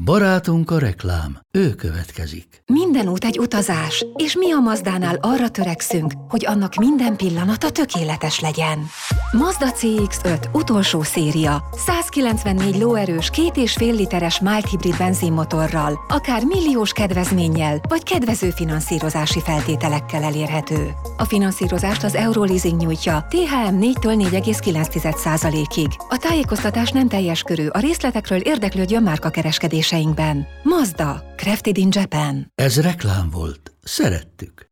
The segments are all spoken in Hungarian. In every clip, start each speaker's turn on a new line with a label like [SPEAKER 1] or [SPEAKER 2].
[SPEAKER 1] Barátunk a reklám, ő következik.
[SPEAKER 2] Minden út egy utazás, és mi a Mazdánál arra törekszünk, hogy annak minden pillanata tökéletes legyen. Mazda CX-5 utolsó széria, 194 lóerős 2,5 literes mild hibrid benzinmotorral, akár milliós kedvezménnyel, vagy kedvező finanszírozási feltételekkel elérhető. A finanszírozást az Euroleasing nyújtja, THM 4-től 4,9%-ig. A tájékoztatás nem teljes körű, a részletekről érdeklődjön márkakereskedéseinkben. Mazda, crafted in Japan.
[SPEAKER 1] Ez reklám volt. Szerettük.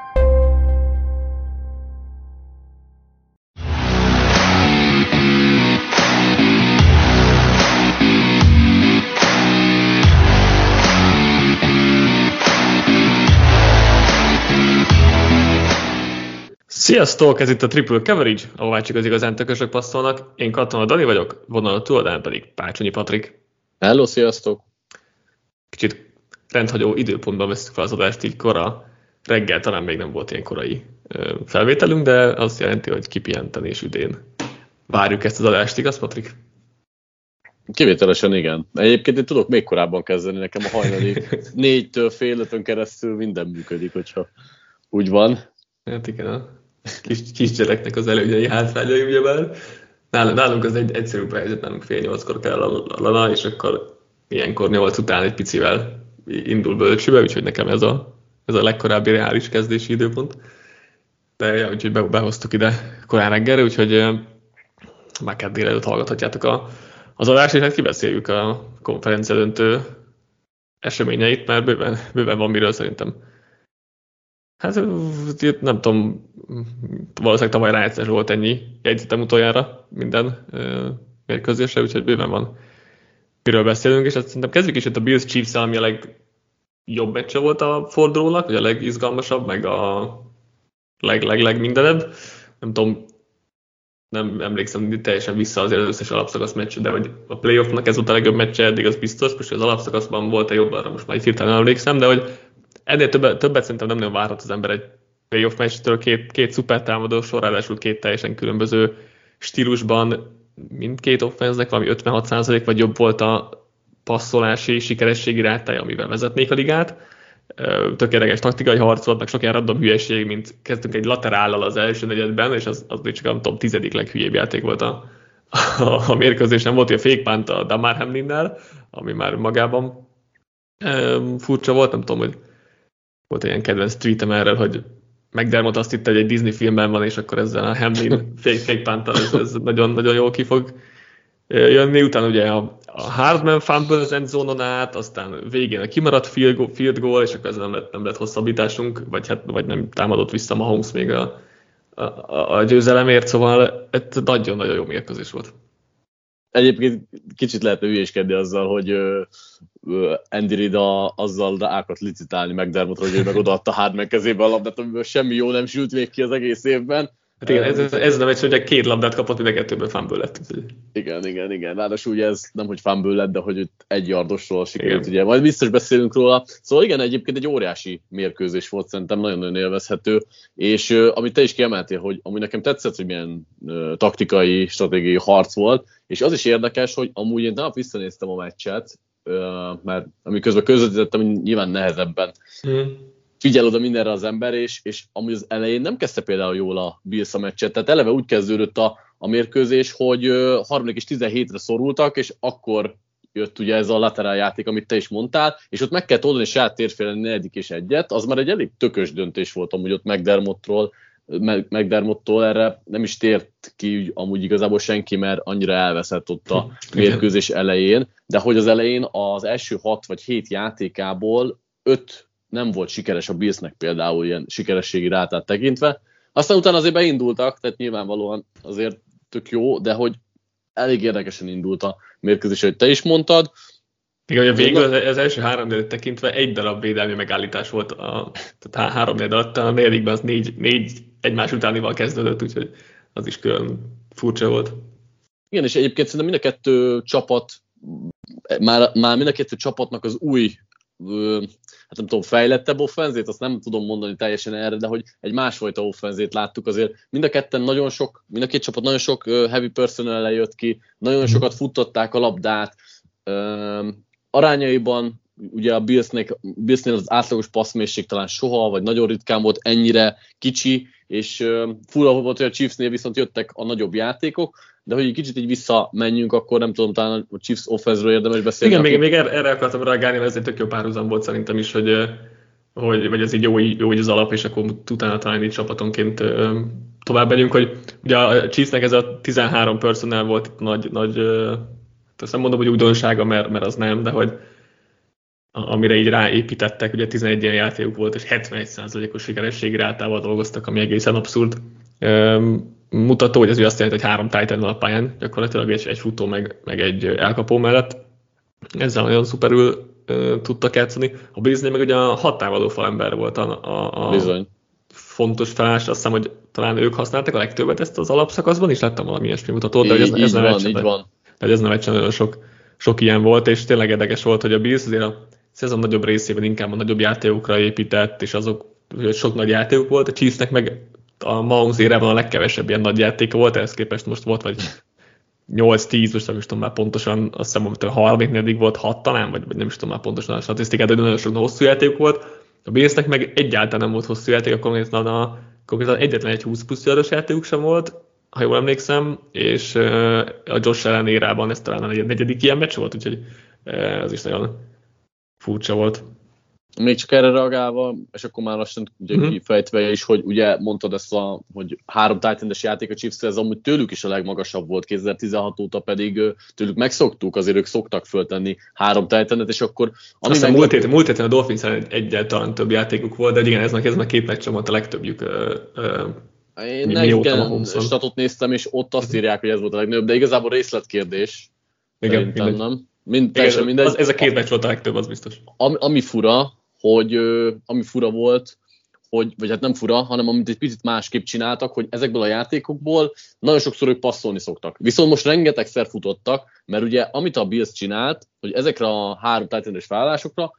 [SPEAKER 3] Sziasztok, ez itt a Triple Coverage, ahová csak az igazán tökösök passzolnak. Én Katona Dani vagyok, vonal túladán pedig Pácsonyi Patrik.
[SPEAKER 4] Hello, sziasztok!
[SPEAKER 3] Kicsit rendhagyó időpontban veszük fel az adást, így kora reggel, talán még nem volt ilyen korai felvételünk, de azt jelenti, hogy kipihenten és üdén várjuk ezt az adást, igaz, Patrik?
[SPEAKER 4] Kivételesen igen. Egyébként én tudok még korábban kezdeni, nekem a hajnali 4-től fél 5-ön keresztül minden működik, hogyha úgy van.
[SPEAKER 3] Hát igen, a kisgyereknek az előnyei, hátrányai, ugyebár. Nálunk az egy egyszerűbb helyzet, nálunk fél 8-kor kell a lana, és akkor ilyenkor 8 után egy picivel indul bölcsőbe, úgyhogy nekem ez a legkorábbi reális kezdési időpont. De ja, úgyhogy behoztuk ide korán reggelre, úgyhogy már kedd délelőtt hallgathatjátok az adást, és hát kibeszéljük a konferencia döntő eseményeit, mert bőven van miről szerintem. Hát nem tudom, valószínűleg tavaly rájegyszeres volt ennyi jegyzetem utoljára minden mérkőzésre, úgyhogy bőven van miről beszélünk, és azt szerintem kezdjük is itt a Bills Chiefs-el, ami a legjobb meccse volt a fordulónak, vagy a legizgalmasabb, meg a legmindenebb. Nem tudom, nem emlékszem teljesen vissza azért az összes alapszakasz meccs, de hogy a playoffnak ez volt a legjobb meccse, eddig az biztos, most az alapszakaszban volt-e jobb, arra most már itt hirtelen emlékszem, de hogy ennél többet szerintem nem nagyon várhat az ember egy playoff meccstől, két szuper támadó sor, ráadásul két teljesen különböző stílusban, mindkét offenznek valami 56% vagy jobb volt a passzolási sikerességi rátája, amivel vezetnék a ligát. Tök érdekes taktikai harc volt, meg sok ilyen random hülyeség, mint kezdtünk egy laterállal az első negyedben, és az csak nem tudom, 10. leghülyébb játék volt a mérkőzésen. Volt a fake punt a Damar Hamlinnel, ami már magában furcsa volt, nem tudom, hogy volt egy ilyen kedvenc tweetem erről, hogy McDermott azt hitte, hogy egy Disney filmben van, és akkor ezzel a Hamlin fake punttal ez nagyon jól ki fog jönni. Utána ugye a Hardman fumble az endzónon át, aztán végén a kimaradt field goal, és akkor ezzel nem lett hosszabbításunk, vagy nem támadott vissza Mahomes még a győzelemért, szóval ez nagyon-nagyon jó mérkőzés volt.
[SPEAKER 4] Egyébként kicsit lehetne hülyéskedni azzal, hogy Andy Reid azzal akart licitálni McDermottra, hogy ő meg odaadta Hardman kezébe a labdát, amiből semmi jó nem sült még ki az egész évben.
[SPEAKER 3] Hát igen, ez nem egy, hogy két labdát kapott, mind a kettőben fumble lett.
[SPEAKER 4] Igen. Ráadásul ugye ez nem, hogy fumble lett, de hogy egy yardosról sikerült, ugye. Majd biztos beszélünk róla. Szóval igen, egyébként egy óriási mérkőzés volt, szerintem nagyon-nagyon élvezhető, és amit te is kiemeltél, hogy amúgy nekem tetszett, hogy milyen taktikai, stratégiai harc volt, és az is érdekes, hogy amúgy én nap visszanéztem a meccset, mert amiközben közvetítettem, nyilván nehezebben figyel oda mindenre az ember, és amúgy az elején nem kezdte például jól a Bills a meccset, tehát eleve úgy kezdődött a mérkőzés, hogy 3. és 17-re szorultak, és akkor jött ugye ez a laterál játék, amit te is mondtál, és ott meg kellett oldani saját térfélen 4. és 1-et, az már egy elég tökös döntés volt amúgy ott McDermotttól, erre nem is tért ki amúgy igazából senki, mert annyira elveszett ott a mérkőzés elején, de hogy az elején az első 6 vagy 7 játékából 5 nem volt sikeres a Billsnek például ilyen sikerességi rátát tekintve. Aztán utána azért beindultak, tehát nyilvánvalóan azért tök jó, de hogy elég érdekesen indult a mérkőzés, hogy te is mondtad.
[SPEAKER 3] Igen, hogy a végül az első 3 negyed tekintve egy darab védelmi megállítás volt, tehát 3 negyed alatt, a negyedikben az 4 egymás utánival kezdődött, úgyhogy az is külön furcsa volt.
[SPEAKER 4] Igen, és egyébként szerintem mind a kettő csapat, már mind a kettő csapatnak az új, hát nem tudom, fejlettebb offenzét, azt nem tudom mondani teljesen erre, de hogy egy másfajta offenzét láttuk azért. Mind a két csapat nagyon sok heavy personnel jött ki, nagyon sokat futtották a labdát. arányaiban ugye a Billsnél az átlagos passzmérség talán soha, vagy nagyon ritkán volt ennyire kicsi, és fura volt, hogy a Chiefsnél viszont jöttek a nagyobb játékok, de hogy egy kicsit így visszamenjünk, akkor nem tudom, talán a Chiefs offense-ről érdemes beszélni.
[SPEAKER 3] Igen, még erre akartam reagálni, mert ez egy tök jó párhuzam volt szerintem is, hogy vagy ez így jó az alap, és akkor utána talán így csapatonként tovább megyünk, hogy ugye a Chiefsnek ez a 13 personnel volt itt nagy azt nem mondom, hogy újdonsága, mert az nem, de hogy amire így ráépítettek, ugye 11 ilyen játékuk volt, és 71%-os sikerességi rátával dolgoztak, ami egészen abszurd. Mutató, hogy ez azt jelenti, hogy 3 tight end a pályán, gyakorlatilag egy futó meg egy elkapó mellett. Ezzel nagyon szuperül tudtak játszani. A Billsnél meg ugye a 6 támadó falember volt a fontos felállás, azt hiszem, hogy talán ők használták a legtöbbet ezt az alapszakaszban, és láttam valami ilyesmi mutatót, de ez nem egy nagyon sok ilyen volt, és tényleg érdekes volt, hogy a Bills azért a szezon nagyobb részében inkább a nagyobb játékokra épített, és azok sok nagy játékok volt, a Chiefsnek meg a Mahomes érában a legkevesebb ilyen nagy játéka volt, ehhez képest most volt vagy 8-10, most nem is tudom már pontosan, azt hiszem, hogy a 30-nél volt 6 talán, vagy nem is tudom már pontosan a statisztikát, de nagyon sok hosszú játék volt. A Billsnek meg egyáltalán nem volt hosszú játék, akkor konkrétan egyetlen egy 20 plusz yardos játékuk sem volt, ha jól emlékszem, és a Josh Allen érában ez talán a negyedik ilyen meccs volt, úgyhogy az is nagyon furcsa volt.
[SPEAKER 4] Még csak erre reagálva, és akkor már lassan ugye kifejtve is, hogy ugye mondtad ezt, hogy 3 tight endes játék a Chiefs, ez amúgy tőlük is a legmagasabb volt 2016 óta, pedig tőlük megszoktuk, azért ők szoktak föltenni 3 tight endet, és akkor...
[SPEAKER 3] Aztán múlt héten a Dolphins-en egyáltalán több játékuk volt, de igen, ez a 2 meccsen volt a legtöbbjük.
[SPEAKER 4] Én igen, statot néztem, és ott azt írják, hogy ez volt a legnagyobb, de igazából részletkérdés.
[SPEAKER 3] Igen,
[SPEAKER 4] nem. Teljesen mindegy.
[SPEAKER 3] Ez a 2 meccs volt a legtöbb, az biztos.
[SPEAKER 4] Ami fura volt, vagy hát nem fura, hanem amit egy picit másképp csináltak, hogy ezekből a játékokból nagyon sokszor ők passzolni szoktak. Viszont most rengetegszer futottak, mert ugye amit a Bills csinált, hogy ezekre a 3 tight endes felállásokra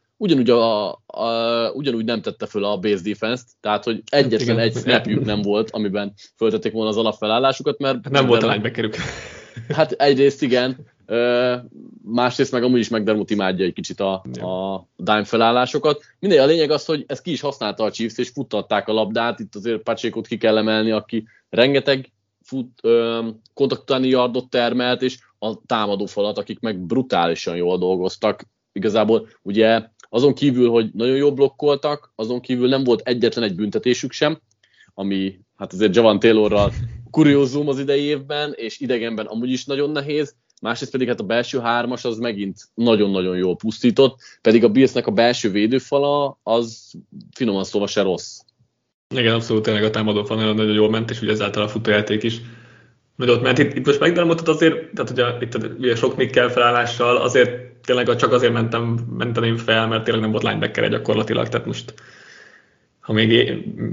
[SPEAKER 4] ugyanúgy nem tette föl a base defense-t, tehát hogy egyetlen egy snapjük nem volt, amiben föltették volna az alapfelállásukat, mert...
[SPEAKER 3] Nem volt a linebackerük.
[SPEAKER 4] Hát egyrészt igen, másrészt meg amúgy is McDermott imádja egy kicsit a dime felállásokat. Mindegy, a lényeg az, hogy ezt ki is használta a Chiefs, és futtatták a labdát, itt azért Pacheco-t ki kell emelni, aki rengeteg kontakt utáni yardot termelt, és a támadófalat, akik meg brutálisan jól dolgoztak. Igazából ugye azon kívül, hogy nagyon jól blokkoltak, azon kívül nem volt egyetlen egy büntetésük sem, ami hát azért Javan Taylorral kuriózum az idei évben, és idegenben amúgy is nagyon nehéz, másrészt pedig hát a belső 3-as az megint nagyon-nagyon jól pusztított, pedig a Billsnek a belső védőfala az finoman szóval se rossz.
[SPEAKER 3] Igen, abszolút tényleg a támadófal nagyon jól ment, és ugye ezáltal a futójáték is nagyot ment. Itt most megdermottat azért, tehát ugye sok Mikkel felállással, azért tényleg csak azért mentem fel, mert tényleg nem volt linebacker gyakorlatilag, tehát most ha még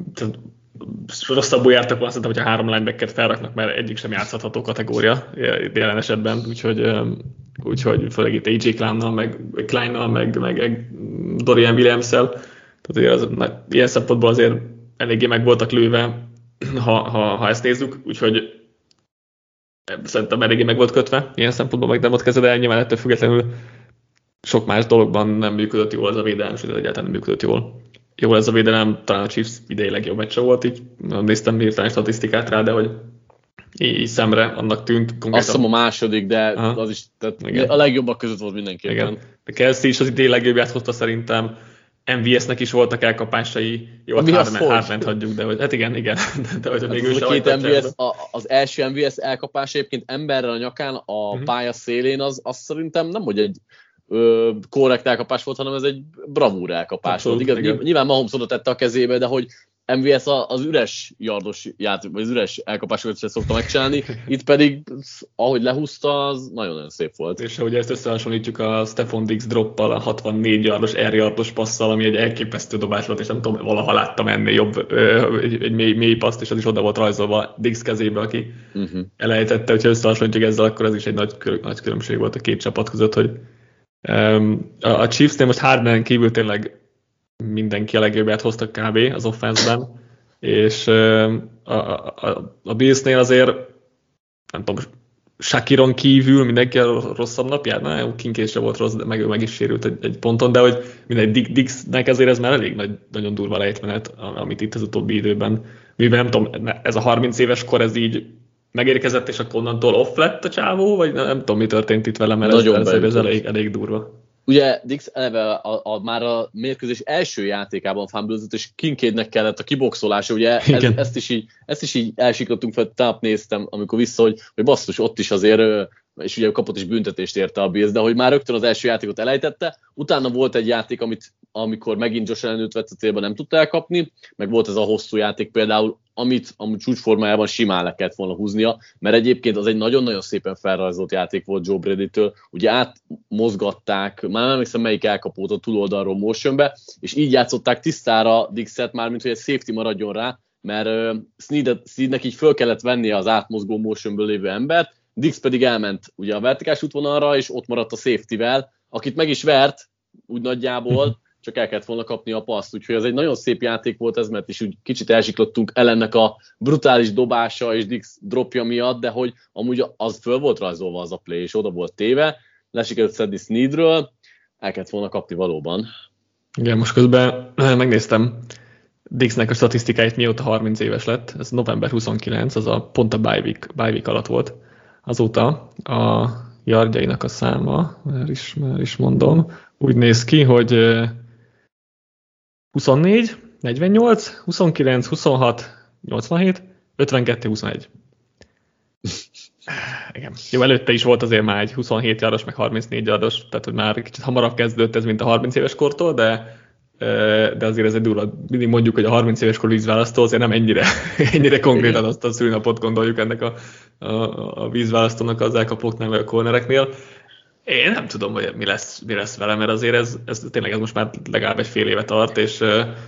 [SPEAKER 3] rosszabbul jártak volna, szerintem, hogyha 3 linebackert felraknak, mert egyik sem játszható kategória jelen esetben, úgyhogy főleg itt AJ Kleinnal, meg Dorian Williams-szel, tehát ilyen szempontból azért eléggé meg voltak lőve, ha ezt nézzük, úgyhogy szerintem eléggé meg volt kötve, ilyen szempontból meg nem ott kezdve, de nyilván ettől függetlenül sok más dologban nem működött jól ez a védelem, sőt egyáltalán nem működött jól. Jó ez a védelem, talán a Chiefs idei legjobb meccse volt, így néztem hirtelen statisztikát rá, de hogy így szemre annak tűnt.
[SPEAKER 4] Azt hiszem a második, de az is, tehát a legjobbak között volt mindenképpen. Igen.
[SPEAKER 3] De Kelsey is az idei legjobbját hozta szerintem, MVS-nek is voltak elkapásai, jó, Hartment hagyjuk, de hogy, hát igen. De hogy még
[SPEAKER 4] az, a két MVS, az első MVS elkapás egyébként emberrel a nyakán, a pálya szélén, az szerintem nem, hogy egy korrekt elkapás volt, hanem ez egy bravúr elkapás volt. Igaz, nyilván Mahomes oda tette a kezébe, de hogy MVS az üres yardos játék, vagy az üres elkapásokat sem szokta megcsinálni, itt pedig, ahogy lehúzta, az nagyon-nagyon szép volt.
[SPEAKER 3] És ugye ezt összehasonlítjuk a Stephon Diggs droppal, a 64 yardos, air yardos passzal, ami egy elképesztő dobás volt, és nem tudom, valaha láttam ennél jobb egy mély paszt, és az is oda volt rajzolva Diggs kezébe, aki elejtette, hogyha összehasonlítjuk ezzel, akkor ez is egy nagy különbség volt a két csapat között, hogy a Chiefsnél most Hardmanen kívül tényleg mindenki a legjobbját hoztak kb. Az offenszben, és a Billsnél azért nem tudom, Shakiron kívül mindenki a rosszabb napját, na, Kincaid sem volt rossz, de meg is sérült egy ponton, de hogy mindegy, Dixnek ezért ez már elég nagyon durva lejtmenet, amit itt az utóbbi időben, mivel nem tudom, ez a 30 éves kor, ez így megérkezett, és akkor onnantól off lett a csávó, vagy nem tudom, mi történt itt vele, mert ez elég durva.
[SPEAKER 4] Ugye Dix eleve már a mérkőzés első játékában fumble-zött, és Kincaidnek kellett a kiboxolása, ugye ezt is így elsiklottunk fel, táp néztem, amikor vissza, hogy basszus, ott is azért, és ugye kapott is büntetést érte a Bills, de hogy már rögtön az első játékot elejtette, utána volt egy játék, amikor megint Josh Allen vett a célba, nem tudta elkapni, meg volt ez a hosszú játék például, amit amúgy csúcsformájában simán le kellett volna húznia, mert egyébként az egy nagyon-nagyon szépen felrajzolt játék volt Joe Brady-től, ugye átmozgatták, már nem emlékszem melyik elkapót a túloldalról motionbe, és így játszották tisztára Dixet már, mint hogy egy safety maradjon rá, mert Sneednek így föl kellett vennie az átmozgó motionből lévő embert, Dix pedig elment ugye a vertikális útvonalra, és ott maradt a safety-vel, akit meg is vert, úgy nagyjából, csak el kellett volna kapni a paszt, úgyhogy ez egy nagyon szép játék volt ez, mert is úgy kicsit elsiklottunk Ellennek a brutális dobása és Dix dropja miatt, de hogy amúgy az föl volt rajzolva az a play, és oda volt téve, lesikerült szedni Sneedről, el kellett volna kapni valóban.
[SPEAKER 3] Igen, most közben megnéztem Dixnek a statisztikáit, mióta 30 éves lett, ez november 29, az pont a bye week alatt volt. Azóta a yardjainak a száma, már is mondom, úgy néz ki, hogy 24, 48, 29, 26, 87, 52, 21. Igen. Jó, előtte is volt azért már egy 27 yardos, meg 34 yardos, tehát hogy már kicsit hamarabb kezdődött ez, mint a 30 éves kortól, de azért ez egy durva. Mindig mondjuk, hogy a 30 éves kor vízválasztó, azért nem ennyire konkrétan azt a szülinapot gondoljuk ennek a vízválasztónak az elkapóknál, vagy a cornereknél. Én nem tudom, hogy mi lesz vele, mert azért ez tényleg ez most már legalább egy fél éve tart, és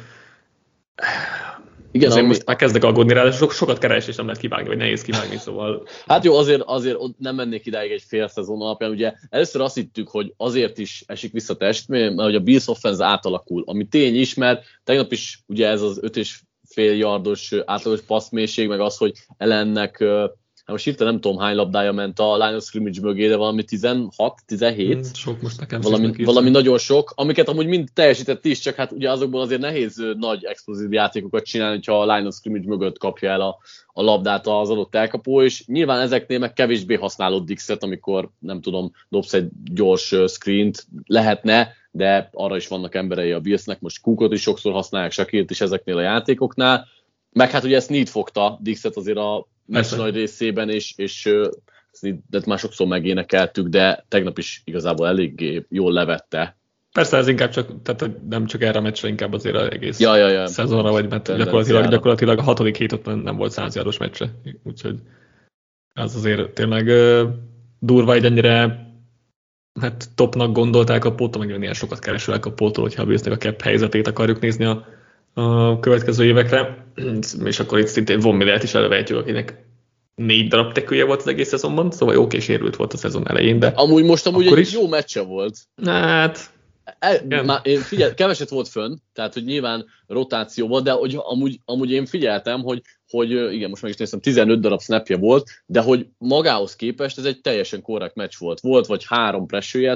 [SPEAKER 3] igen, most már kezdek aggódni rá, de sokat keres, és nem lehet kivágni, vagy nehéz kivágni, szóval...
[SPEAKER 4] Hát jó, azért nem mennék idáig egy fél szezon alapján, ugye először azt hittük, hogy azért is esik vissza testmény, mert hogy a Bills offense átalakul, ami tény is, mert tegnap is ugye ez az 5,5 yardos átlagos passzmélység, meg az, hogy Ellennek, most hirtelen nem tudom hány labdája ment a line of scrimmage mögé, de valami 16-17.
[SPEAKER 3] Sok most nekem.
[SPEAKER 4] Valami nagyon sok, amiket amúgy mind teljesített is, csak hát ugye azokból azért nehéz nagy explozív játékokat csinálni, hogyha a line of scrimmage mögött kapja el a labdát az adott elkapó, és nyilván ezeknél meg kevésbé használod Dixet, amikor nem tudom, dobsz egy gyors screent, lehetne, de arra is vannak emberei a Billsnek, most Cookot is sokszor használják, Shaquirt is ezeknél a játékoknál, meg hát ugye Snead fogta Dixet azért a meccs nagy részében, és de már sokszor megénekeltük, de tegnap is igazából eléggé jól levette.
[SPEAKER 3] Persze ez inkább csak, tehát nem csak erre a meccsre, inkább azért az egész szezonra, vagy mert gyakorlatilag a 6. hét nem volt 100 yardos meccse, úgyhogy az azért tényleg durva, egy ennyire topnak gondolták a póttól, meg ilyen sokat keresőek a póttól, hogyha a Billsnek a cap helyzetét akarjuk nézni a következő évekre, és akkor itt szintén Von Millert is elővehetjük, akinek 4 darab tekője volt az egész szezonban, szóval oké, sérült volt a szezon elején, de
[SPEAKER 4] amúgy egy is jó meccse volt.
[SPEAKER 3] Hát...
[SPEAKER 4] Én keveset volt fönn, tehát hogy nyilván rotáció volt, de hogy amúgy én figyeltem, hogy igen, most meg is néztem, 15 darab snapje volt, de hogy magához képest ez egy teljesen korrekt meccs volt. Volt vagy 3 pressure-jel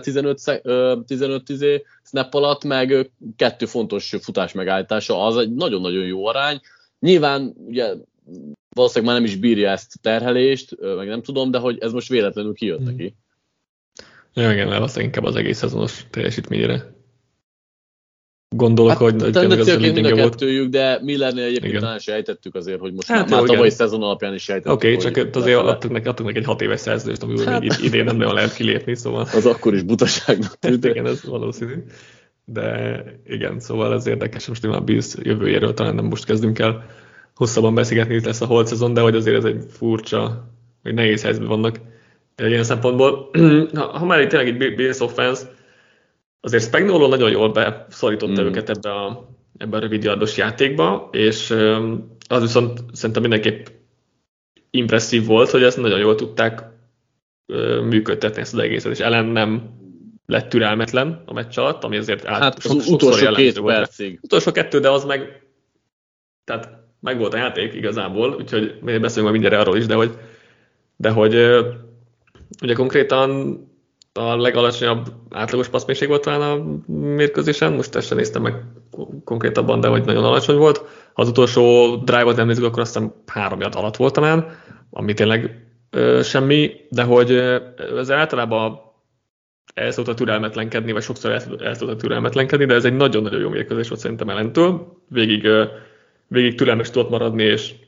[SPEAKER 4] 15 snap alatt, meg 2 fontos futás megállítása, az egy nagyon-nagyon jó arány. Nyilván ugye valószínűleg már nem is bírja ezt a terhelést, meg nem tudom, de hogy ez most véletlenül kijött neki.
[SPEAKER 3] Ja, igen, valószínűleg inkább az egész szezonos teljesítményére gondolok, hogy
[SPEAKER 4] tendenciaként mind a kettőjük, de Millernél egyébként talán sejtettük azért, hogy most már tavalyi szezon alapján is sejtettük.
[SPEAKER 3] Oké, csak azért adtuk neki egy 6 éves szerződést, amiből idén nem nagyon lehet kilépni, szóval...
[SPEAKER 4] Az akkor is butaságnak tűnt.
[SPEAKER 3] Igen, ez valószínű. De igen, szóval ez érdekes, most a Bills jövőjéről talán nem most kezdünk el hosszabban beszélgetni, itt lesz a holt szezon, de hogy azért ez egy furcsa, hogy nehéz helyzetben vannak ilyen szempontból. Ha már itt tényleg egy Bills offense, azért Spagnuolo nagyon jól beszorította őket ebbe a rövid yardos játékba, és az viszont szerintem mindenképp impresszív volt, hogy ezt nagyon jól tudták működtetni ezt az egészet, és Allen nem lett türelmetlen a meccs alatt, ami azért
[SPEAKER 4] az utolsó 2 percig.
[SPEAKER 3] Utolsó 2, de az meg, tehát meg volt a játék igazából, úgyhogy beszélünk majd mindjárt arról is, de hogy ugye konkrétan a legalacsonyabb átlagos passzmérség volt talán a mérkőzésen, most ezt sem néztem meg konkrétabban, de hogy nagyon alacsony volt. Ha az utolsó drive-ot nem nézzük, akkor azt hiszem 3 yard alatt volt talán, ami tényleg semmi, de hogy ez általában el szokott türelmetlenkedni, vagy sokszor el szokott türelmetlenkedni, de ez egy nagyon-nagyon jó mérkőzés volt szerintem ellentől. Végig türelmes tudott maradni,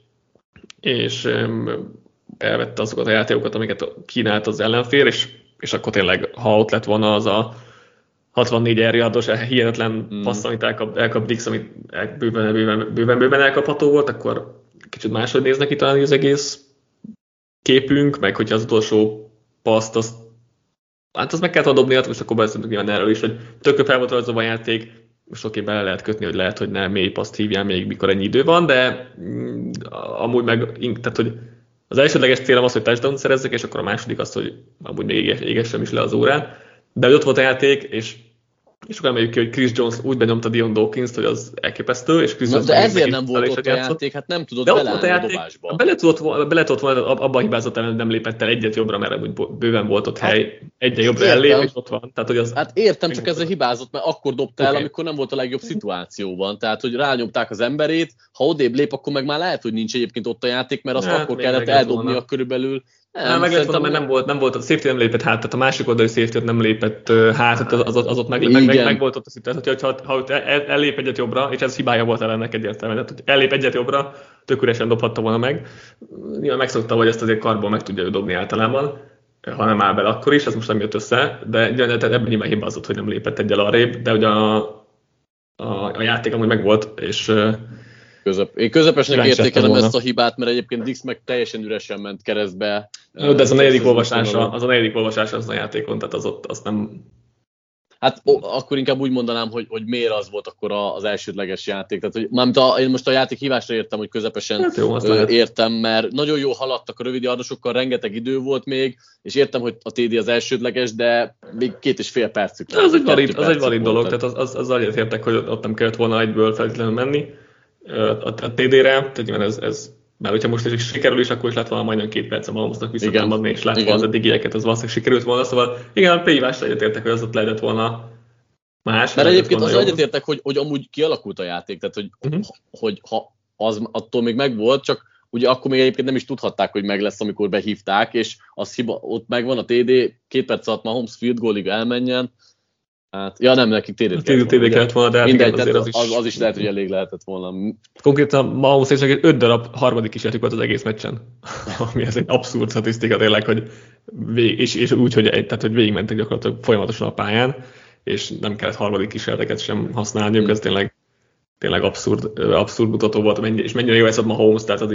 [SPEAKER 3] és elvette azokat a játékokat, amiket kínált az ellenfél, és akkor tényleg, ha ott lett volna az a 64 yardos hihetetlen passz, amit elkap Dix, amit bőven elkapható volt, akkor kicsit máshogy néznek ki talán az egész képünk, meg hogyha az utolsó paszt, azt meg kellett dobni, most akkor beszéltünk nyilván erről is, hogy tökre fel volt rajzolva a játék, most oké, bele lehet kötni, hogy lehet, hogy nem mély paszt hívjál még, mikor ennyi idő van, de amúgy meg, tehát hogy az elsődleges célom az, hogy touchdown szerezzek, és akkor a második az, hogy amúgy még égessem is le az órán. De hogy ott volt a játék, és akkor emeljük ki, hogy Chris Jones úgy benyomta Dion Dawkins-t, hogy az elképesztő, és Chris Jones...
[SPEAKER 4] De ezért nem volt ott a játék, hát nem tudott beleállni a dobásba.
[SPEAKER 3] Bele tudott volna, abban a hibázott ellen nem lépett el egyet jobbra, mert úgy bőven volt ott hely, egyen jobbra ellép, és ott van. Tehát, hogy az
[SPEAKER 4] hát értem, csak ezzel hibázott, mert akkor dobta el, amikor nem volt a legjobb szituációban. Tehát, hogy rányomták az emberét, ha odébb lép, akkor meg már lehet, hogy nincs egyébként ott a játék, mert azt akkor kellett eldobnia körülbelül.
[SPEAKER 3] Meg lehet volna, mert nem volt, a safety nem lépett hát, tehát a másik oldali safety nem lépett hát, az ott meg volt ott a szituáció, ha ott ellép egyet jobbra, és ez hibája volt ellennek egyértelműen, tehát hogy ellép egyet jobbra, tök üresen dobhatta volna meg. Nyilván megszokta, hogy ezt azért karból meg tudja ő dobni általában, ha nem áll bele akkor is, ez most nem jött össze, de ebben nyilván hibázott, hogy nem lépett egyel arrébb, de ugye a játék amúgy megvolt, és
[SPEAKER 4] Én közepesnek értékelem ezt a hibát, mert egyébként Dix meg teljesen üresen ment keresztbe.
[SPEAKER 3] De ez a negyedik olvasása az a játékon, tehát azt nem...
[SPEAKER 4] Hát akkor inkább úgy mondanám, hogy miért az volt akkor az elsődleges játék. Tehát, hogy én most a játék hívásra értem, hogy közepesen hát jó, értem, mert nagyon jól haladtak a rövid yardosokkal, rengeteg idő volt még, és értem, hogy a TD az elsődleges, de még 2,5 percük.
[SPEAKER 3] Az egy valid dolog, tehát az azért értek, hogy ott nem kellett volna egyből feltétlenül menni a TD-re, tehát nyilván ez mert hogyha most is sikerül is, akkor is lett volna majdnem 2 perc a Mahomesnak visszatámadni, és lett volna az eddigieket, az valószínűleg sikerült volna, szóval igen, a P-hívásra egyetértek, hogy az ott lehetett volna más.
[SPEAKER 4] Mert egyébként az egyetértek, hogy amúgy kialakult a játék, tehát hogy ha az attól még megvolt, csak ugye akkor még egyébként nem is tudhatták, hogy meg lesz, amikor behívták, és az hiba, ott megvan a TD, 2 perc alatt Mahomes field goalig elmenjen. Hát, ja nem, nekik TD-t
[SPEAKER 3] kellett volna, de
[SPEAKER 4] mindegy, igen, az is lehet, hogy elég lehetett volna.
[SPEAKER 3] Konkrétan Mahomesnak 5 darab harmadik kísérletük volt az egész meccsen, ami ez egy abszurd statisztika tényleg, hogy és úgy, hogy végigmentek gyakorlatilag folyamatosan a pályán, és nem kellett harmadik kísérleteket sem használniuk, ez tényleg abszurd mutató volt, és mennyire jó játszott Mahomes, tehát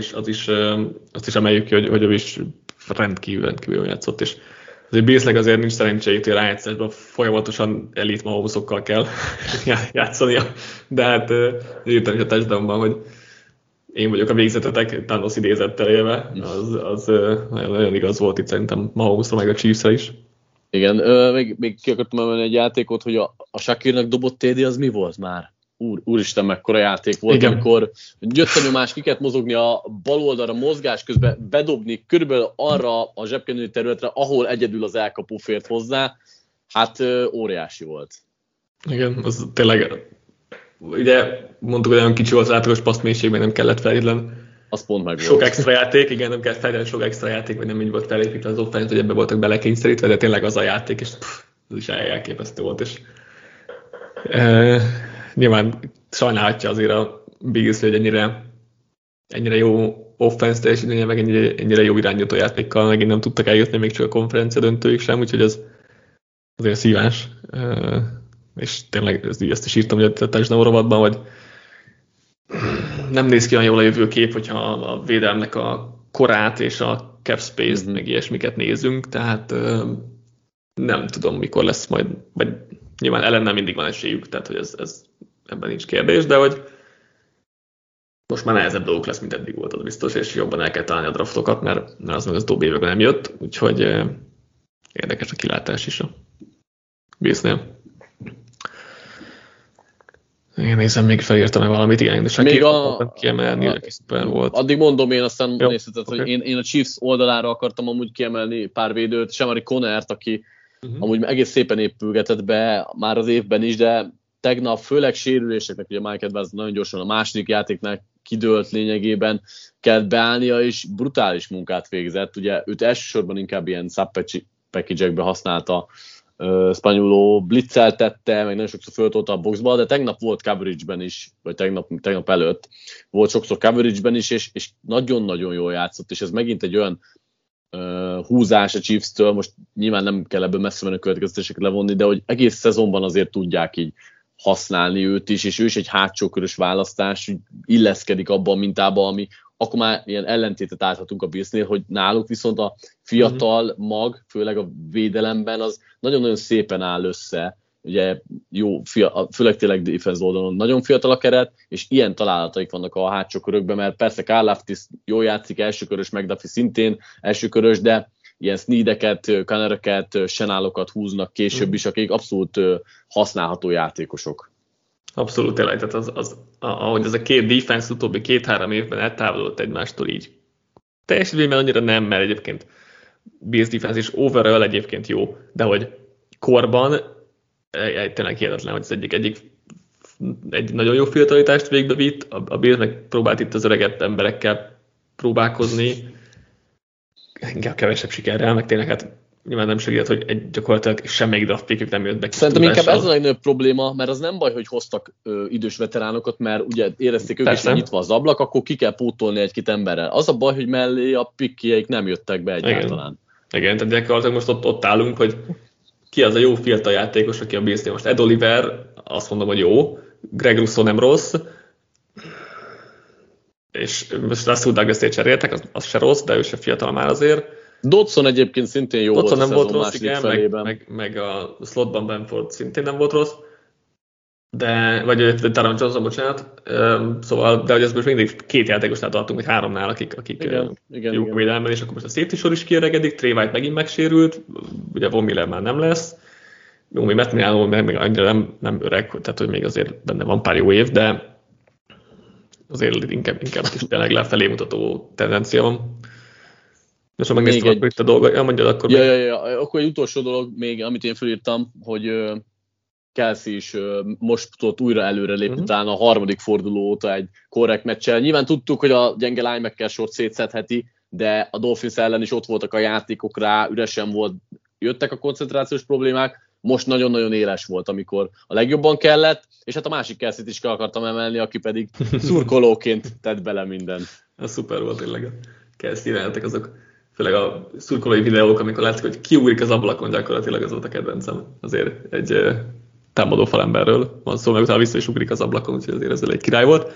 [SPEAKER 3] azt is emeljük ki, hogy ő is rendkívül jól játszott, és azért Billsnek azért nincs szerencséjét, hogy rájátszásban folyamatosan elit Mahomesokkal kell játszania, de hát írtam is a touchdownban, hogy én vagyok a végzetetek, Thanos idézettel élve, az nagyon igaz volt itt szerintem Mahomesra meg a Chiefsre is.
[SPEAKER 4] Igen, még ki akartam emelni egy játékot, hogy a Shakirnak dobott TD az mi volt már? Úristen, mekkora játék volt, igen. Amikor jött a nyomás, ki kellett mozogni a bal oldalra, mozgás közben bedobni körülbelül arra a zsebkendői területre, ahol egyedül az elkapó fért hozzá, hát óriási volt.
[SPEAKER 3] Igen, az tényleg, ugye mondtuk, hogy nagyon kicsi volt az átlagos passzmélységben, nem kellett feltétlen
[SPEAKER 4] az pont meg
[SPEAKER 3] sok extra játék, igen, nem kellett feltétlenül sok extra játék, vagy nem így volt felépítve az offense, hogy ebbe voltak belekényszerítve, de tényleg az a játék, és ez is elképesztő volt, és nyilván sajnálhatja azért a Bills, hogy ennyire jó offense teljesítménye, meg ennyire jó irányító játékkal megint nem tudtak eljutni még csak a konferencia döntőig sem, úgyhogy ez azért szívás. És tényleg ezt is írtam, hogy a touchdown rovatban, hogy nem néz ki olyan jól a jövőkép, hogyha a védelemnek a korát és a cap space-t, meg ilyesmiket nézünk, tehát nem tudom, mikor lesz majd, vagy nyilván ellen mindig van esélyük, tehát hogy ez ebben nincs kérdés, de hogy most már nehezebb dolgok lesz, mint eddig volt, az biztos, és jobban el kell találni a draftokat, mert az meg az utóbbi években nem jött, úgyhogy érdekes a kilátás is a Billsnél. Én nézem, még felírtam valamit, igen, de
[SPEAKER 4] még
[SPEAKER 3] kiemelni, aki szuper volt.
[SPEAKER 4] Addig mondom én, aztán nézheted,
[SPEAKER 3] okay.
[SPEAKER 4] Hogy én a Chiefs oldalára akartam amúgy kiemelni pár védőt, Shamari Connert, aki amúgy egész szépen épülgetett be már az évben is, de tegnap főleg sérüléseknek, ugye Mike Edwards nagyon gyorsan a második játéknál kidőlt lényegében kellett beállnia, és brutális munkát végzett. Ugye őt elsősorban inkább ilyen sub-package-ekbe használta Spagnuolo, blitzeltette, meg nagyon sokszor föltolta a boxba, de tegnap volt coverage-ben is, vagy tegnap előtt volt sokszor coverage-ben is, és nagyon-nagyon jól játszott, és ez megint egy olyan húzás a Chiefs-től, most nyilván nem kell ebből messze menő következtetéseket levonni, de hogy egész szezonban azért tudják így használni őt is, és ő is egy hátsókörös választás, hogy illeszkedik abban a mintába, ami akkor már ilyen ellentétet állhatunk a Billsnél, hogy náluk viszont a fiatal mag, főleg a védelemben, az nagyon-nagyon szépen áll össze, ugye jó, főleg tényleg defense oldalon nagyon fiatal a keret, és ilyen találataik vannak a hátsó körökben, mert persze Karlaftis jól játszik, elsőkörös, McDuffie szintén elsőkörös, de ilyen Sneedeket, Connereket, Senálokat húznak később is, akik abszolút használható játékosok.
[SPEAKER 3] Abszolút tényleg, tehát ahogy ez a két defense utóbbi 2-3 évben eltávolodott egymástól így. Teljesítményben annyira nem, mert egyébként Bills defense is overall egyébként jó, de hogy korban tényleg hihetetlen, hogy az egy nagyon jó fiatalitást végbevitt, a Bills meg próbált itt az öregebb emberekkel próbálkozni, inkább kevesebb sikerrel, meg tényleg hát nyilván nem segített, hogy gyakorlatilag semmelyik draft pickük nem jött be.
[SPEAKER 4] Szerintem inkább ez a legnagyobb probléma, mert az nem baj, hogy hoztak idős veteránokat, mert ugye érezték ők is, hogy nyitva az ablak, akkor ki kell pótolni egy-két emberrel. Az a baj, hogy mellé a pickjeik nem jöttek be egyáltalán.
[SPEAKER 3] Igen, tehát gyakorlatilag most ott állunk, hogy ki az a jó fiatal játékos, aki a Billsnél most. Ed Oliver, azt mondom, hogy jó, Greg Russo nem rossz, és most Russell Douglas-t cseréltek, az se rossz, de ő se fiatal már azért.
[SPEAKER 4] Dodson egyébként szintén jó
[SPEAKER 3] Dodson
[SPEAKER 4] volt
[SPEAKER 3] nem
[SPEAKER 4] a
[SPEAKER 3] volt rossz, igen,
[SPEAKER 4] felében.
[SPEAKER 3] meg a slotban Benford szintén nem volt rossz, vagy Taron Johnson, bocsánat, szóval, de hogy ez most mindig két játékosnál tartunk, vagy 3-nál, akik jók védelmen, és akkor most a safety sor is kiöregedik, Trey White megint megsérült, ugye Von Miller már nem lesz, jó, mi Matt Milano még annyira nem öreg, tehát hogy még azért benne van pár jó év, de azért inkább is tényleg lefelé mutató tendencia van. És ha megnéztem, akkor itt a dolga, mondjad akkor.
[SPEAKER 4] Akkor egy utolsó dolog még, amit én felírtam, hogy Kelsey is most tudott újra előrelépni, talán a harmadik forduló óta egy korrekt meccsel. Nyilván tudtuk, hogy a gyenge linebacker sort szétszedheti, de a Dolphins ellen is ott voltak a játékok rá, üresen volt, jöttek a koncentrációs problémák, most nagyon-nagyon éles volt, amikor a legjobban kellett, és hát a másik Kelsey-t is kell akartam emelni, aki pedig szurkolóként tett bele mindent.
[SPEAKER 3] Ez szuper volt tényleg a Kelsey jelenetek azok. Főleg a szurkolói videók, amikor látszik, hogy kiugrik az ablakon, gyakorlatilag az volt a kedvencem. Azért egy támadó falemberről van szó, meg utána vissza is ugrik az ablakon, úgyhogy azért ez egy király volt.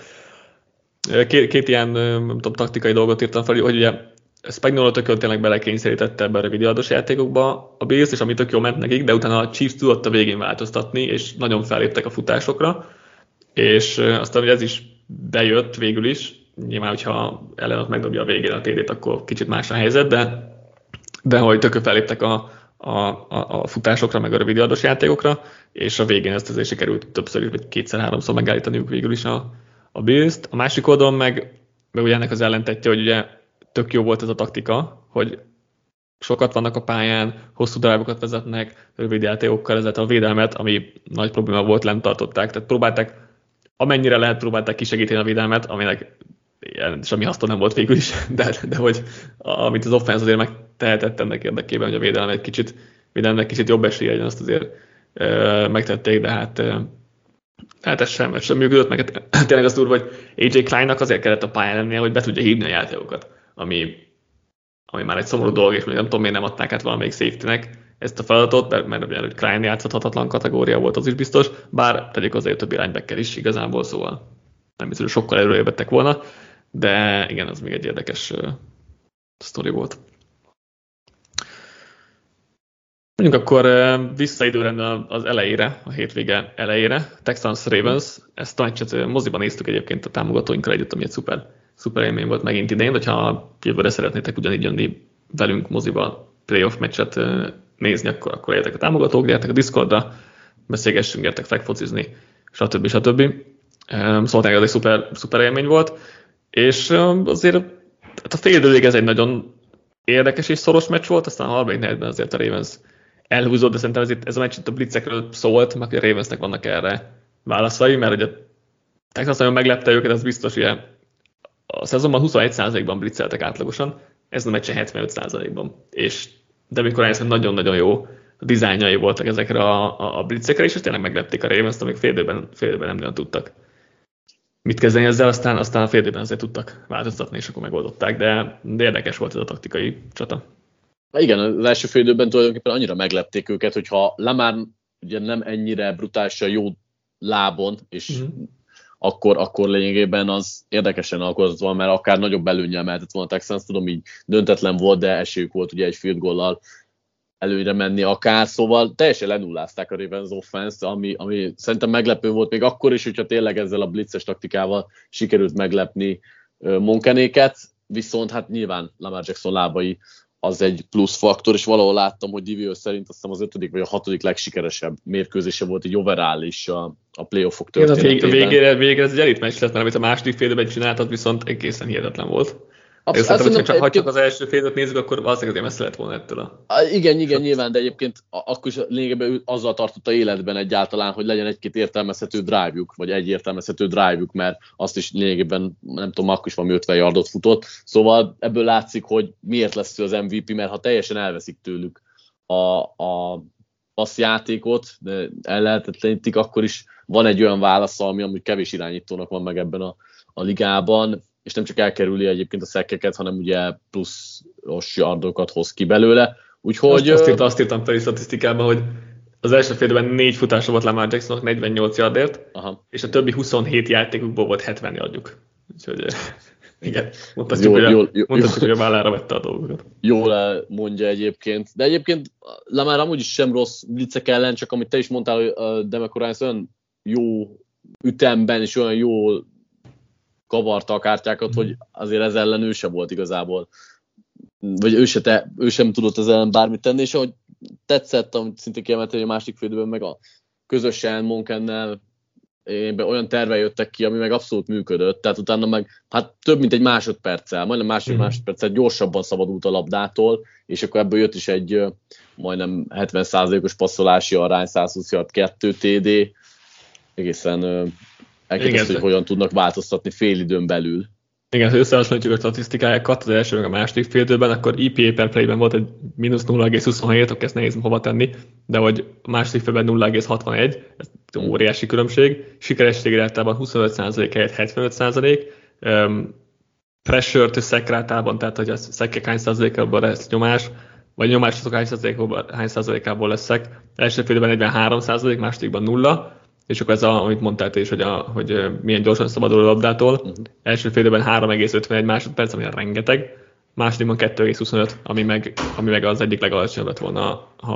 [SPEAKER 3] Két ilyen, nem tudom, taktikai dolgot írtam fel, hogy ugye Spagnuolo tök tényleg belekényszerítette ebbe a rövidjárados játékokba a Bills, és ami tök jól ment nekik, de utána a Chiefs tudott a végén változtatni, és nagyon felléptek a futásokra, és aztán ugye ez is bejött végül is. Nyilván, hogyha ellenőtt megdobja a végén a TD-t, akkor kicsit más a helyzet, de hogy tökön feléptek a futásokra, meg a rövidjárados játékokra, és a végén ezt azért sikerült többször is, vagy 2-3-szor megállítaniuk végül is a Bills-t. A másik oldalon meg ugye ennek az ellentetje, hogy ugye tök jó volt ez a taktika, hogy sokat vannak a pályán, hosszú drive-okat vezetnek, rövid játékokkal, ezzel a védelmet, ami nagy probléma volt, lent tartották. Tehát próbálták, amennyire lehet, próbálták kisegíteni a védelmet, aminek semmi haszna nem volt végül is, de hogy amit az offense azért megtehetett ennek érdekében, hogy a védelemnek kicsit jobb esélye legyen, azt azért megtették, de hát ez sem működött, meg tényleg az durva, hogy AJ Kleinnak azért kellett a pályán lennie, hogy be tudja hívni a játékokat, ami már egy szomorú dolog, és még nem tudom, miért nem adták át valamelyik safety-nek ezt a feladatot, mert Klein játszhatatlan kategória volt, az is biztos, bár tegyük azért többi linebacker is igazából, szóval nem biztos, hogy sokkal előrébb volna, de igen, az még egy érdekes sztori volt. Mondjuk akkor vissza időrendben az elejére, a hétvége elejére, Texans-Ravens, ezt a meccset moziban néztük egyébként a támogatóinkkal együtt, ami egy szuper élmény volt megint idén, hogyha jövőre szeretnétek ugyanígy jönni velünk moziba playoff meccset nézni, akkor értek a támogatók, gyertek a Discordra, beszélgessünk, gyertek fekfocizni, stb. Szóval tényleg az egy szuper élmény volt, és azért a fél időig ez egy nagyon érdekes és szoros meccs volt, aztán a harmadik negyedben azért a Ravens elhúzott, de szerintem ez a meccs itt a blitzekről szólt, mert a Ravensnek vannak erre válaszai, mert ugye Texas nagyon meglepte őket, ez biztos, ugye a szezonban 21%-ban blitzeltek átlagosan, ez a meccsen 75%-ban, és Devin Ryan nagyon-nagyon jó dizájnjai voltak ezekre a blitzekre, és tényleg meglepték a Ravens-t, amik fél időben nem nagyon tudtak mit kezdeni ezzel, aztán a fél időben azért tudtak változtatni, és akkor megoldották, de érdekes volt ez a taktikai csata.
[SPEAKER 4] Igen, az első fél időben tulajdonképpen annyira meglepték őket, hogyha Lamar ugye nem ennyire brutálisan jó lábon, és akkor lényegében az érdekesen alkotott volna, mert akár nagyobb előnnyel mehetett volna a Texans, tudom, így döntetlen volt, de esélyük volt ugye egy field goal-lal előre menni akár, szóval teljesen lenullázták a Ravens offense, ami szerintem meglepő volt még akkor is, hogyha tényleg ezzel a blitzes taktikával sikerült meglepni Monkenéket, viszont hát nyilván Lamar Jackson lábai az egy plusz faktor, és valahol láttam, hogy Divio szerint azt hiszem az 5. vagy a 6. legsikeresebb mérkőzése volt, így overall is a playoffok történetében.
[SPEAKER 3] Végére ez egy elit meccs lett, mert amit a második fél időben csináltad, viszont egészen hihetetlen volt. Ha csak az első fél időt nézzük, akkor valószínűleg azért messze lett volna ettől
[SPEAKER 4] Igen, nyilván, de egyébként akkor is lényegében azzal tartotta életben egyáltalán, hogy legyen egy-két értelmezhető drive-juk, vagy egy értelmezhető drive-juk, mert azt is lényegében, nem tudom, akkor is valami 50 yardot futott. Szóval ebből látszik, hogy miért lesz ő az MVP, mert ha teljesen elveszik tőlük a passzjátékot, de ellehetetlenítik, akkor is van egy olyan válasz, ami amúgy kevés irányítónak van meg ebben a ligában, és nem csak elkerüli egyébként a szekkeket, hanem ugye pluszos yardokat hoz ki belőle. Úgyhogy...
[SPEAKER 3] Azt írtam fel statisztikában, hogy az első félben 4 futása volt Lamar Jacksonnak 48 yardért, és a többi 27 játékukból volt 70 yardjuk. Úgyhogy igen, mondhatjuk, hogy a vállára vette a dolgokat.
[SPEAKER 4] Jól mondja egyébként. De egyébként Lamar amúgy is sem rossz blitzek ellen, csak amit te is mondtál, hogy a Demeco Ryans olyan jó ütemben és olyan jól kavarta a kártyákat, hogy azért ez ellen ő sem volt igazából. Vagy ő sem tudott ez ellen bármit tenni, és ahogy tetszett, amit szintén kiemeltem, hogy a másik félidőben meg a közösen Monkennel olyan tervei jöttek ki, ami meg abszolút működött, tehát utána meg hát több mint egy másodperccel, majdnem másodperccel gyorsabban szabadult a labdától, és akkor ebből jött is egy majdnem 70%-os passzolási arány, 120 yard 2 TD, egészen elképesztő, hogy hogyan tudnak változtatni fél időn belül.
[SPEAKER 3] Igen, ha összehasonlítjuk a statisztikájákat az első meg a második fél időben, akkor EPA per playben volt egy mínusz 0,27, akkor ezt nehéz hova tenni, de hogy a második félben 0,61, ez óriási különbség, sikeresség rátában 25% helyett 75%, pressure to sack rátában, tehát hogy a sackek hány százalékában lesz nyomás, vagy nyomások hány százalékából lesz sack. Első fél időben 43%, másodikban 0, és akkor ez, amit mondtál te is, hogy milyen gyorsan szabadul a labdától. Első fél időben 3,51 másodperc, ami rengeteg. Másodikban 2,25, ami meg az egyik legalacsonyabb lett volna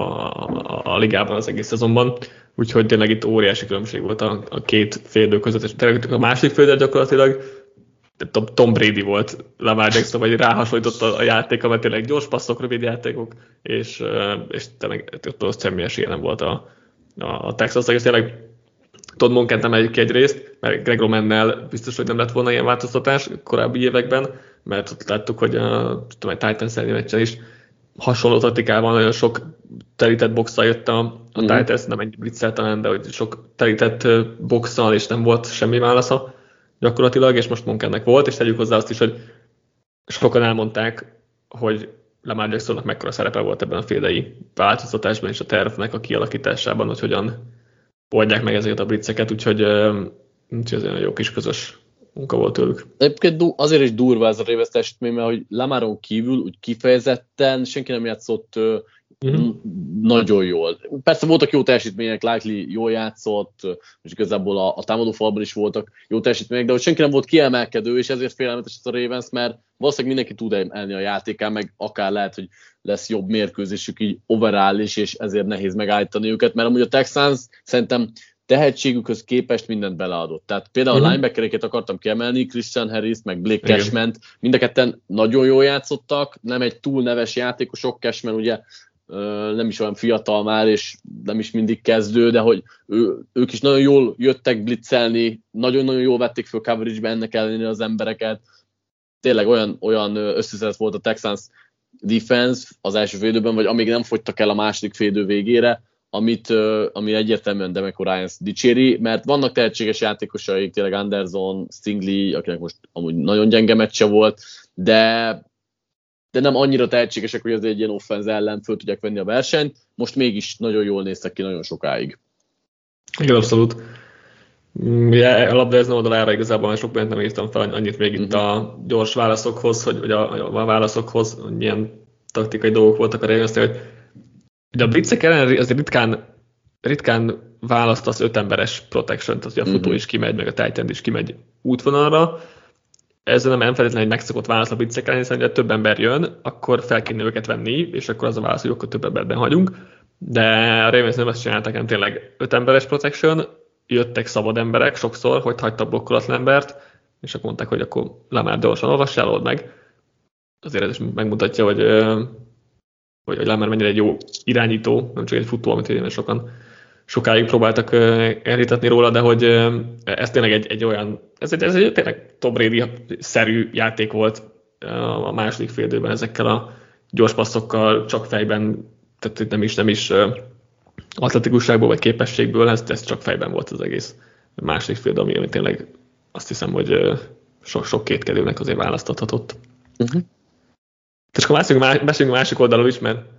[SPEAKER 3] a ligában az egész szezonban. Úgyhogy tényleg itt óriási különbség volt a két fél idő között. És tényleg a második fél idő gyakorlatilag Tom Brady volt Lamar Jackson, vagy ráhasonlított a játéka, mert tényleg gyors passzok, rövid játékok, és tényleg ott semmi esélye nem volt a Texasnak, és tényleg Todd Monkent emeljük ki egyrészt, mert Greg Romannel biztos, hogy nem lett volna ilyen változtatás korábbi években, mert ott láttuk, hogy a Titans elleni meccsen is hasonló taktikával nagyon sok telített boxal jött a Titans, nem egy blitzel talán, de hogy sok telített boxal, és nem volt semmi válasza gyakorlatilag, és most Monkentnek volt, és tegyük hozzá azt is, hogy sokan elmondták, hogy Lamar Jacksonnak mekkora szerepe volt ebben a félidei változtatásban és a tervnek a kialakításában, hogy hogyan oldják meg ezeket a blitzeket, úgyhogy ez egy jó kis közös munka volt tőlük.
[SPEAKER 4] Egyébként azért is durva ez a Ravens teljesítmény, mert hogy Lamaron kívül úgy kifejezetten senki nem játszott nagyon jól. Persze voltak jó teljesítmények, Likely jól játszott, és igazából a támadófalban is voltak jó teljesítmények, de hogy senki nem volt kiemelkedő, és ezért félelmetes ez a Ravens, mert valószínűleg mindenki tud elni a játékán, meg akár lehet, hogy lesz jobb mérkőzésük így overall is, és ezért nehéz megállítani őket, mert amúgy a Texans szerintem tehetségükhöz képest mindent beleadott. Tehát például a linebackereket akartam kiemelni, Christian Harris, meg Blake Cashman, mind a ketten nagyon jól játszottak, nem egy túl neves játékosok, Cashman ugye nem is olyan fiatal már, és nem is mindig kezdő, de hogy ők is nagyon jól jöttek blitzelni, nagyon-nagyon jól vették föl coverage-be ennek ellenére az embereket. Tényleg olyan összeszedett volt a Texans defense az első félidőben, vagy amíg nem fogytak el a második félidő végére, ami egyértelműen Demeco Ryans dicséri, mert vannak tehetséges játékosaik, tényleg Anderson, Stingley, akinek most amúgy nagyon gyenge meccse volt, de nem annyira tehetségesek, hogy azért egy ilyen offense ellen föl tudják venni a versenyt. Most mégis nagyon jól néztek ki nagyon sokáig.
[SPEAKER 3] Igen, abszolút. A labdaezni oldalára igazából sok mindent nem írtam fel, annyit még itt a gyors válaszokhoz, vagy a válaszokhoz, hogy milyen taktikai dolgok voltak a Ravensnél, hogy ugye a blitzek ellen azért ritkán választasz 5 emberes protection-t, az, hogy a futó is kimegy, meg a tight end is kimegy útvonalra. Ezzel nem feltétlenül egy megszokott válasz a blitzek ellen, hiszen ha több ember jön, akkor fel kéne őket venni, és akkor az a válasz, hogy akkor több emberben hagyunk. De a Ravens nem ezt csinálták, hanem tényleg 5 emberes protection, jöttek szabad emberek sokszor, hogy hagytak blokkolatlan embert, és akkor mondták, hogy akkor Lamar gyorsan olvassál, old meg. Azért ez is megmutatja, hogy Lamar mennyire egy jó irányító, nem csak egy futó, amit sokáig próbáltak elhitetni róla, de hogy ez tényleg egy olyan, ez egy tényleg Tom Brady-szerű játék volt a második félidőben ezekkel a gyors passzokkal, csak fejben, tehát nem is atletikusságból vagy képességből, ez csak fejben volt az egész második félidő, ami tényleg azt hiszem, hogy sok kétkedőnek azért választathatott. És akkor beszéljünk a másik oldalról is, mert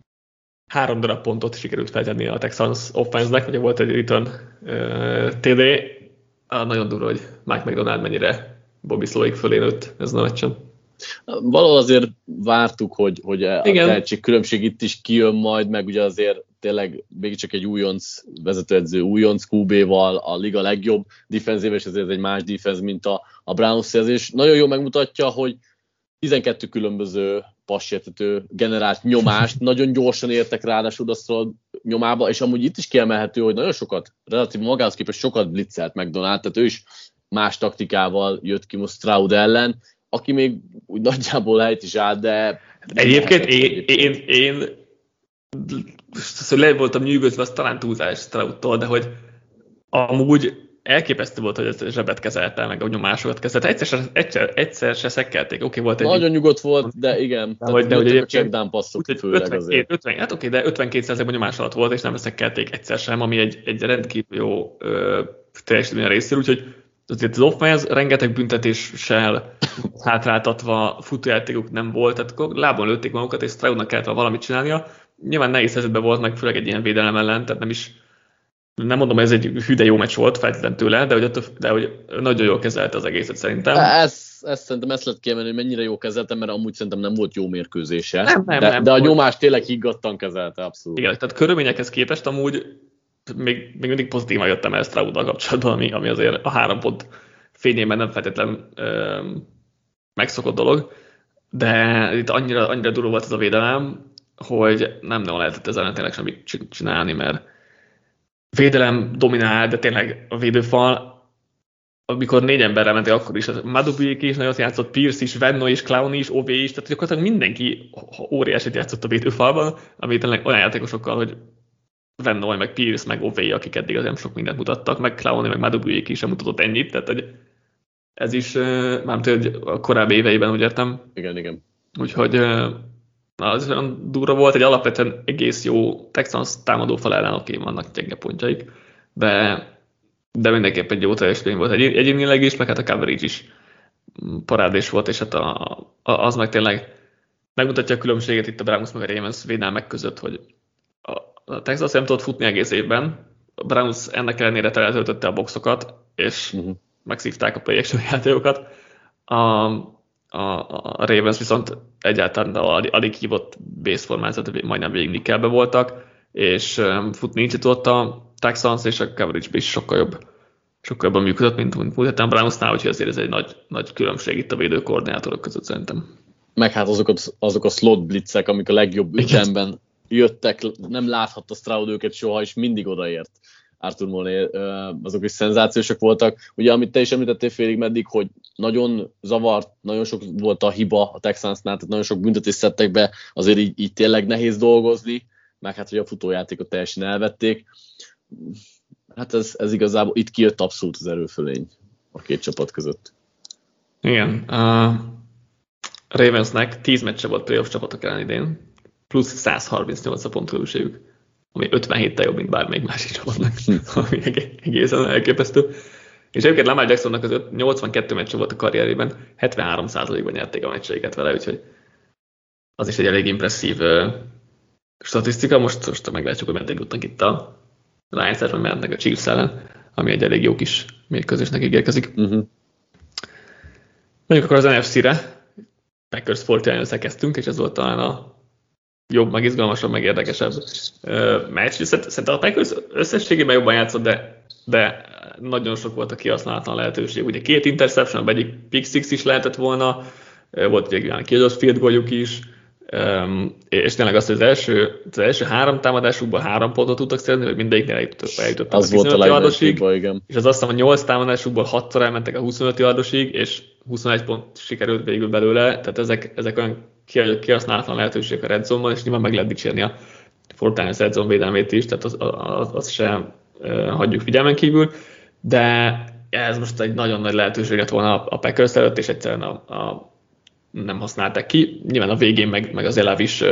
[SPEAKER 3] 3 darab pontot sikerült feltenni a Texans offense-nek, ugye volt egy return TD. Nagyon durva, hogy Mike McDonald mennyire Bobby Slowik fölé nőtt ezen a meccsen.
[SPEAKER 4] Valahol azért vártuk, hogy a tehetség különbség itt is kijön majd, meg ugye azért tényleg mégiscsak egy újonc vezetőedző, újonc QB-val a liga legjobb defenzíve, és ezért egy más defense, mint a Browns-ez, és nagyon jól megmutatja, hogy 12 különböző passértető generált nyomást, nagyon gyorsan értek ráadásul a nyomába, és amúgy itt is kiemelhető, hogy nagyon sokat, relatív magához képest sokat blitzelt McDonald, tehát ő is más taktikával jött ki most Stroud ellen, aki még úgy nagyjából helyt is áll, de...
[SPEAKER 3] Egyébként én le voltam nyűgözve, az talán túlzás Stroudtól, de hogy amúgy elképesztő volt, hogy ezt zsebet kezelte, meg a nyomásokat kezelte. Egyszer se szekkelték. Oké, volt egy...
[SPEAKER 4] Nagyon nyugodt volt, de igen.
[SPEAKER 3] De hogy a
[SPEAKER 4] checkdown passzok főleg azért.
[SPEAKER 3] 52%-ban nyomás alatt volt, és nem szekkelték egyszer sem, ami egy rendkívül jó teljesítmény a részéről, úgyhogy azért az offense rengeteg büntetéssel hátráltatva futójátékuk nem volt, tehát lábon lőtték magukat, és Stroudnak kellett valamit csinálnia. Nyilván nehéz helyzetben volt meg, főleg egy ilyen védelem ellen, tehát nem mondom, hogy ez egy hű, de jó meccs volt feltétlenül tőle, de hogy nagyon jól kezelte az egészet szerintem.
[SPEAKER 4] Szerintem ezt lehet kiemelni, hogy mennyire jó kezeltem, mert amúgy szerintem nem volt jó mérkőzése. De a nyomást tényleg higgadtan kezelte, abszolút. Igen,
[SPEAKER 3] tehát körülményekhez képest amúgy még mindig pozitívan jöttem el Strouddal kapcsolatban, ami azért a 3 pont fényében nem feltétlen megszokott dolog, de itt annyira durva volt ez a védelem, hogy nem lehetett ezzel tényleg semmit csinálni, mert védelem dominál, de tényleg a védőfal, amikor 4 emberrel mentek, akkor is, Madubuike is nagyon játszott, Pierce is, Venno is, Clown is, OV is, tehát gyakorlatilag mindenki óriásit játszott a védőfalban, ami tényleg olyan játékosokkal, hogy Venno, meg Pierce, meg OV, akik eddig azért nem sok mindent mutattak, meg Clown, meg Madubuike is sem mutatott ennyit, tehát hogy ez is, mármint, hogy a korábbi éveiben, úgy értem.
[SPEAKER 4] Igen.
[SPEAKER 3] Úgyhogy az olyan durva volt, egy alapvetően egész jó Texans támadófal ellen, oké, vannak gyenge pontjaik, de mindenképp egy jó teljesítmény volt egyénileg is, meg hát a coverage is parádés volt, és hát az meg tényleg megmutatja a különbséget itt a Browns meg a Ravens védelmek között, hogy a Texans nem tudott futni egész évben, a Browns ennek ellenére teltöltötte a boxokat, és megszívták a play-action játékokat. A Ravens viszont egyáltalán alig hívott base formációt, majdnem végig nickelbe voltak, és futni nincs tudott a Texans, és a coverage-ben is sokkal jobban működött, mint a Brownsnál, úgyhogy ezért ez egy nagy különbség itt a védőkoordinátorok között szerintem.
[SPEAKER 4] Meg hát azok a slot blitzek, amik a legjobb ütemben jöttek, nem láthatta Stroud őket soha, és mindig odaért Arthur Monet, azok is szenzációsak voltak. Ugye, amit te is említettél félig meddig, hogy nagyon zavart, nagyon sok volt a hiba a Texansnál, tehát nagyon sok büntetést szedtek be, azért így tényleg nehéz dolgozni, meg hát, hogy a futójátékot teljesen elvették. Hát ez igazából itt kijött abszolút az erőfölény a két csapat között.
[SPEAKER 3] Igen. A Ravensnek 10 meccse volt playoff csapatok ellen idén, plusz 138 a pontkülönbségük, ami 57-tel jobb, mint bármelyik másik csapatnak, ami egészen elképesztő. És egyébként Lamar Jacksonnak az 82 meccse volt a karrierében, 73%-ban nyerték a meccseiket vele, úgyhogy az is egy elég impresszív statisztika. Most meglátjuk, hogy meddig jutnak itt a Lions-es, vagy mehetnek a Chiefs ellen, ami egy elég jó kis mérkőzésnek ígérkezik. Mondjuk akkor az NFC-re, Packers 49-ers kezdtünk, és ez volt talán a jobb, meg izgalmasabb, meg érdekesebb meccs. Szerintem a Packers összességében jobban játszott, de nagyon sok volt a kihasználatlan lehetőség. Ugye 2 interception, egyik pick six is lehetett volna, volt egy kiadott field goaljuk is, és tényleg azt, hogy az első 3 támadásukban 3 pontot tudtak szerezni, hogy mindegyiknél eljutottak
[SPEAKER 4] az
[SPEAKER 3] a 15 yardosig,
[SPEAKER 4] igen.
[SPEAKER 3] És az azt hiszem, a 8 támadásukból 6-szor elmentek a 25 yardosig, és 21 pont sikerült végül belőle, tehát ezek olyan kihasználatlan lehetőségek a red zone-ban, és nyilván meg lehet dicsérni a Fortiners red zone védelmét is, tehát azt sem hagyjuk figyelmen kívül, de ez most egy nagyon nagy lehetőséget volna a Packers előtt, és egyszerűen nem használták ki. Nyilván a végén meg az Elav is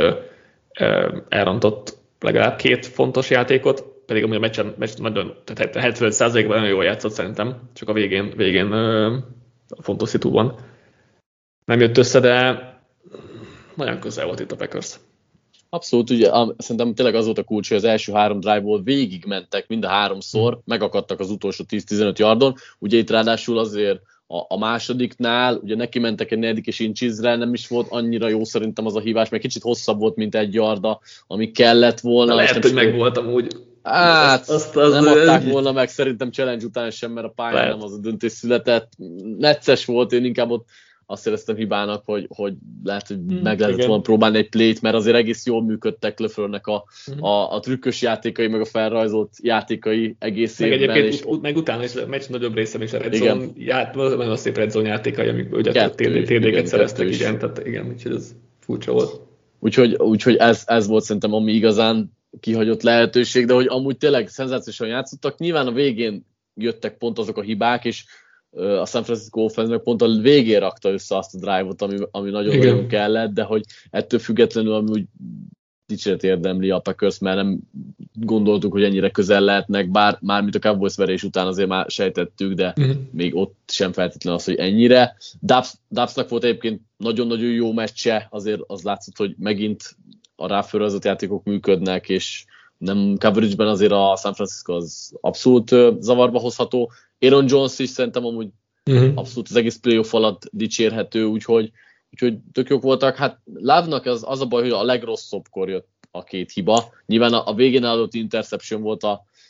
[SPEAKER 3] elrontott legalább 2 fontos játékot, pedig amúgy a meccsen nagyon, tehát 75%-ban nagyon jól játszott szerintem, csak a végén fontos szitúban nem jött össze, de nagyon közel volt itt a Packers.
[SPEAKER 4] Abszolút, ugye szerintem tényleg az volt a kulcs, hogy az első 3 drive-ból végig mentek mind a 3-szor, megakadtak az utolsó 10-15 yardon, ugye itt ráadásul azért a másodiknál, ugye neki mentek egy 4. és inchesre, nem is volt annyira jó szerintem az a hívás, mert kicsit hosszabb volt, mint 1 yarda, ami kellett volna.
[SPEAKER 3] De lehet, hogy megvolt amúgy.
[SPEAKER 4] Hát, nem adták volna meg szerintem challenge után sem, mert a pályán nem az a döntés született. Necces volt, én inkább ott azt éreztem hibának, hogy lehet, hogy meg lehetett volna próbálni egy play-t, mert azért egész jól működtek Lefleur-nek a trükkös játékai, meg a felrajzolt játékai egész
[SPEAKER 3] meg
[SPEAKER 4] évben.
[SPEAKER 3] Egyébként meg utána is a meccs nagyobb része is a Red Zone, nagyon szép Red Zone játékai, amik ugye TD-ket szereztek, igen, tehát igen, úgyhogy ez furcsa volt.
[SPEAKER 4] Úgyhogy ez volt szerintem, ami igazán kihagyott lehetőség, de hogy amúgy tényleg szenzációsan játszottak. Nyilván a végén jöttek pont azok a hibák, és a San Francisco offense meg pont a végén rakta össze azt a drive-ot, ami nagyon-nagyon kellett, de hogy ettől függetlenül amúgy dicséret érdemli a Packers, mert nem gondoltuk, hogy ennyire közel lehetnek, bár mármint a Cowboys verés után azért már sejtettük, de még ott sem feltétlenül az, hogy ennyire. Dubsnak volt egyébként nagyon-nagyon jó meccse, azért az látszott, hogy megint a ráfölrajzolt játékok működnek, és nem coverage-ben azért a San Francisco az abszolút zavarba hozható. Aaron Jones is szerintem amúgy abszolút az egész playoff alatt dicsérhető, úgyhogy tök jók voltak. Hát Love-nak az a baj, hogy a legrosszabbkor jött a 2 hiba. Nyilván a végén adott interception volt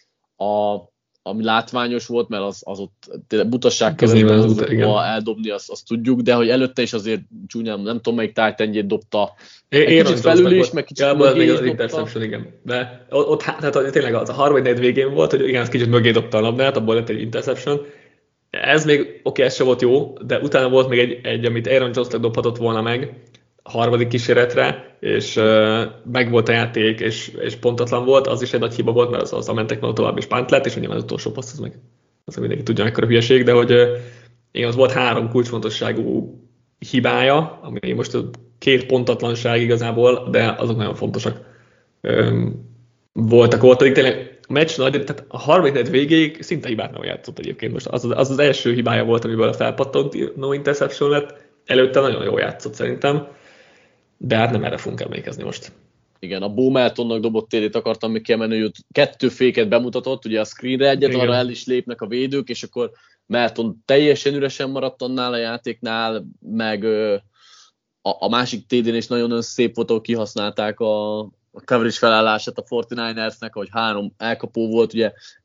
[SPEAKER 4] ami látványos volt, mert az ott butasság kezelében eldobni, azt tudjuk, de hogy előtte is azért csúnyán, nem tudom melyik tight-endjét dobta. Kicsit felül is, meg kicsit mögé is
[SPEAKER 3] interception, igen. De ott hát tényleg az a harmadik végén volt, hogy igen, az kicsit mögé dobta a labdát, abból lett egy interception. Ez még, ez sem volt jó, de utána volt még egy amit Aaron Jones-nak dobhatott volna meg a harmadik kísérletre, és meg volt a játék, és pontatlan volt, az is egy nagy hiba volt, mert az mentek volna tovább, és punt lett, és nyilván az utolsó passz, az meg mindenki tudja, mekkora hülyeség, de hogy igen, az volt 3 kulcsfontosságú hibája, ami most 2 pontatlanság igazából, de azok nagyon fontosak voltak ott, pedig tényleg a meccs nagy, tehát a harmadik végéig szinte hibát nem játszott egyébként. Most az első hibája volt, amiből a felpattant no interception lett, előtte nagyon jól játszott szerintem, de hát nem erre fogunk emlékezni most.
[SPEAKER 4] Igen, a Bo Meltonnak dobott TD-t akartam még kiemelni, hogy 2 féket bemutatott, ugye a screenre egyet, igen. Arra el is lépnek a védők, és akkor Melton teljesen üresen maradt annál a játéknál, meg a másik TD-n is nagyon szép volt, ahol kihasználták a coverage felállását a 49ersnek, hogy 3 elkapó volt, ugye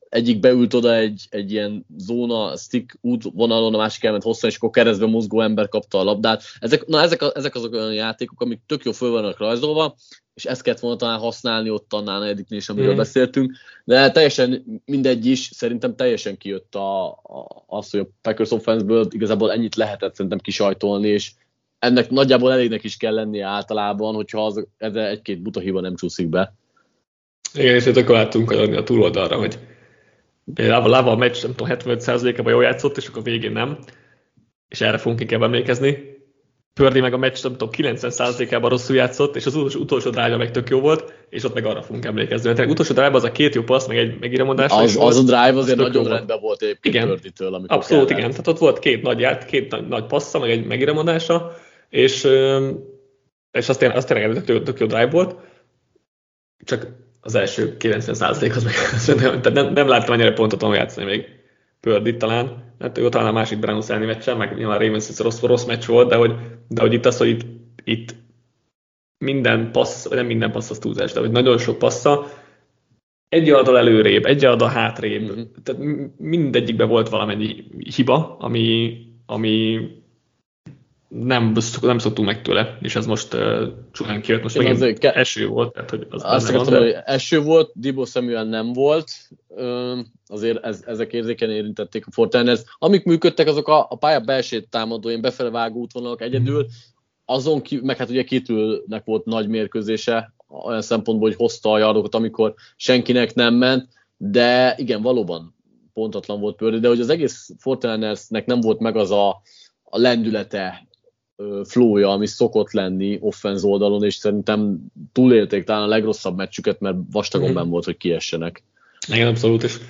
[SPEAKER 4] egyik beült oda egy ilyen zóna, stick útvonalon, a másik elment hosszan, és akkor keresztbe mozgó ember kapta a labdát. Ezek azok olyan játékok, amik tök jó föl vannak rajzolva, és ezt kellett volna talán használni ott annál negyediknél is, amiről beszéltünk, de teljesen mindegy is, szerintem teljesen kijött az, hogy a Packers offense-ből igazából ennyit lehetett szerintem kisajtolni, és ennek nagyjából elégnek is kell lennie általában, hogyha ez egy-két buta hiba nem csúszik be.
[SPEAKER 3] Igen, és akkor láttunk a túloldalra, hogy Lava a meccs, nem tudom, 75%-ában jól játszott, és akkor a végén nem, és erre fogunk inkább emlékezni. Pördi meg a meccs, nem tudom, 90%-ában rosszul játszott, és az utolsó drive meg tök jó volt, és ott meg arra fogunk emlékezni. Tehát utolsó drive az a 2 jó passz, meg egy megíromondás.
[SPEAKER 4] Az a drive azért nagyon rendben volt egyébként Pörditől, amikor
[SPEAKER 3] abszolút
[SPEAKER 4] kellett.
[SPEAKER 3] Igen, tehát ott volt két nagy passza, meg egy megíromondása, és azt tényleg tök jó drive volt, csak az első 90% az meg tehát nem láttam annyira pontot játszani még Pördit talán. Hát ő talán a másik Browns elleni meccsen, meg nyilván Ravens rossz meccs volt, de hogy itt az, hogy itt minden passz, vagy nem minden passz az túlzás, de hogy nagyon sok passza, egy yardal előrébb, egy yardal hátrébb, tehát mindegyikben volt valamennyi hiba, ami nem szoktunk meg tőle, és ez most csúnyán kijött, most megint eső volt. Tehát, hogy
[SPEAKER 4] azt akartam, hogy eső volt, Deebo Samuel nem volt, azért ezek érzékenyen érintették a 49ers. Amik működtek, azok a pálya belsejét támadó, ilyen befele vágó útvonalak egyedül, azon meg hát ugye Kittlnek volt nagy mérkőzése, olyan szempontból, hogy hozta a yardokat, amikor senkinek nem ment, de igen, valóban pontatlan volt Purdy, de hogy az egész 49ersnek nem volt meg az a lendülete, flowja, ami szokott lenni offense oldalon, és szerintem túlélték talán a legrosszabb meccsüket, mert vastagon benn volt, hogy kiessenek.
[SPEAKER 3] Igen, abszolút, és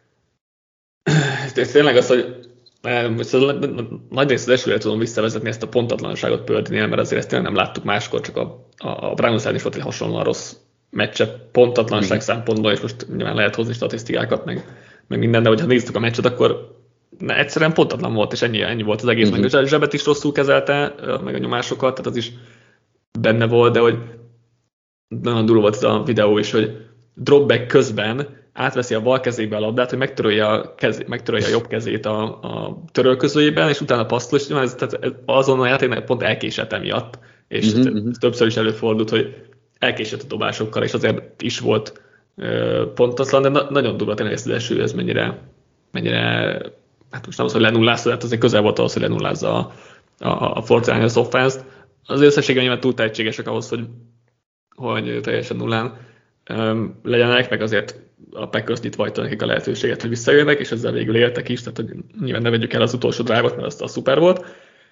[SPEAKER 3] ez tényleg az, hogy nagy részt az esőre tudom visszavezetni ezt a pontatlanságot Purdynél, mert azért ezt tényleg nem láttuk máskor, csak a Browns ellen is volt egy hasonlóan rossz meccse pontatlanság szempontból, és most nyilván lehet hozni statisztikákat, meg minden, de hogyha néztük a meccset, akkor egyszerűen pontatlan volt, és ennyi volt az egész, meg a zsebet is rosszul kezelte, meg a nyomásokat, tehát az is benne volt, de hogy nagyon durva volt ez a videó is, hogy dropback közben átveszi a bal kezébe a labdát, hogy megtörölje a jobb kezét a törölközőjében, és utána passzol, és tehát azon a játéknak pont elkésett emiatt, és többször is előfordult, hogy elkésett a dobásokkal, és azért is volt pontatlan, de nagyon durva tényleg ezt az eső, ez mennyire hát most nem az, hogy lenullázta, de hát azért közel volt ahhoz, hogy lenullázza a 49ers offense-t. Az összességben nyilván túl tehetségesek ahhoz, hogy teljesen nullán legyenek, meg azért a Packers nyitva hagyta nekik a lehetőséget, hogy visszajönnek, és ezzel végül éltek is, tehát hogy nyilván ne vegyük el az utolsó drive-ot, mert az szuper volt.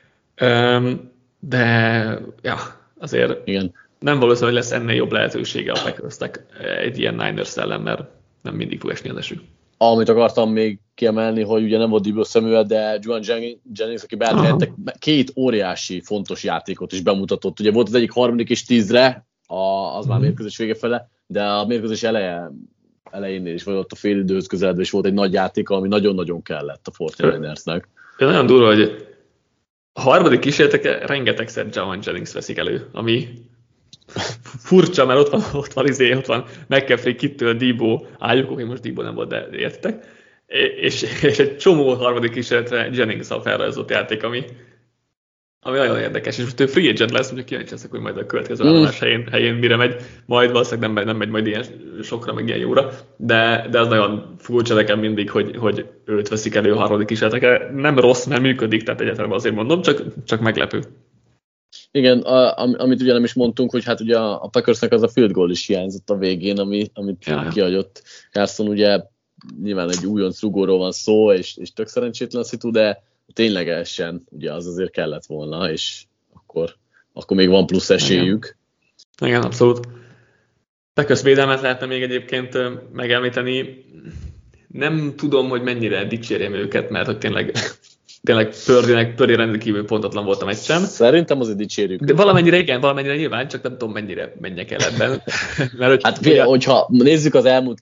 [SPEAKER 3] De ja, azért igen. Nem valószínű, hogy lesz ennél jobb lehetősége a Packersnek egy ilyen Niners ellen, mert nem mindig fog esni az eső.
[SPEAKER 4] Amit akartam még kiemelni, hogy ugye nem volt Deebo Samuel, de Juwan Jennings, aki beállt, két óriási fontos játékot is bemutatott. Ugye volt az egyik 3. és 10-re, az már mérkőzés vége fele, de a mérkőzés elejénél is, vagy ott a félidőhöz közeledve is volt egy nagy játék, ami nagyon-nagyon kellett a 49ersnek.
[SPEAKER 3] Nagyon durva, hogy a 3. kísérletek rengetegszer Juwan Jennings veszik elő, ami furcsa, mert ott van McCaffrey, Kittle, Deebo, álljuk, oké, most Deebo nem volt, de értitek. És egy csomó 3. kísérletre Jennings-a felrajzolt játék, ami nagyon érdekes, és most ő free agent lesz, úgyhogy kíváncsi leszek, hogy majd a következő állomás helyén mire megy, majd valószínűleg nem megy majd ilyen sokra, meg ilyen jóra, de az nagyon furcsa nekem mindig, hogy őt veszik elő a 3. kísérletekre. Nem rossz, mert működik, tehát egyáltalán azért mondom, csak meglepő.
[SPEAKER 4] Igen, amit ugye nem is mondtunk, hogy hát ugye a Packersnek az a field goal is hiányzott a végén, amit kihagyott. Carson ugye nyilván egy újonc rugóról van szó, és tök szerencsétlen szitu, de ténylegesen ugye az azért kellett volna, és akkor még van plusz esélyük.
[SPEAKER 3] Igen, abszolút. Packers védelmet lehetne még egyébként megemlíteni. Nem tudom, hogy mennyire dicsérjem őket, mert hogy tényleg Purdy rendkívül pontatlan volt a meccsen.
[SPEAKER 4] Szerintem azért dicsérjük.
[SPEAKER 3] De valamennyire nyilván, csak nem tudom, mennyire menjek el ebben.
[SPEAKER 4] Mert, hogyha nézzük az elmúlt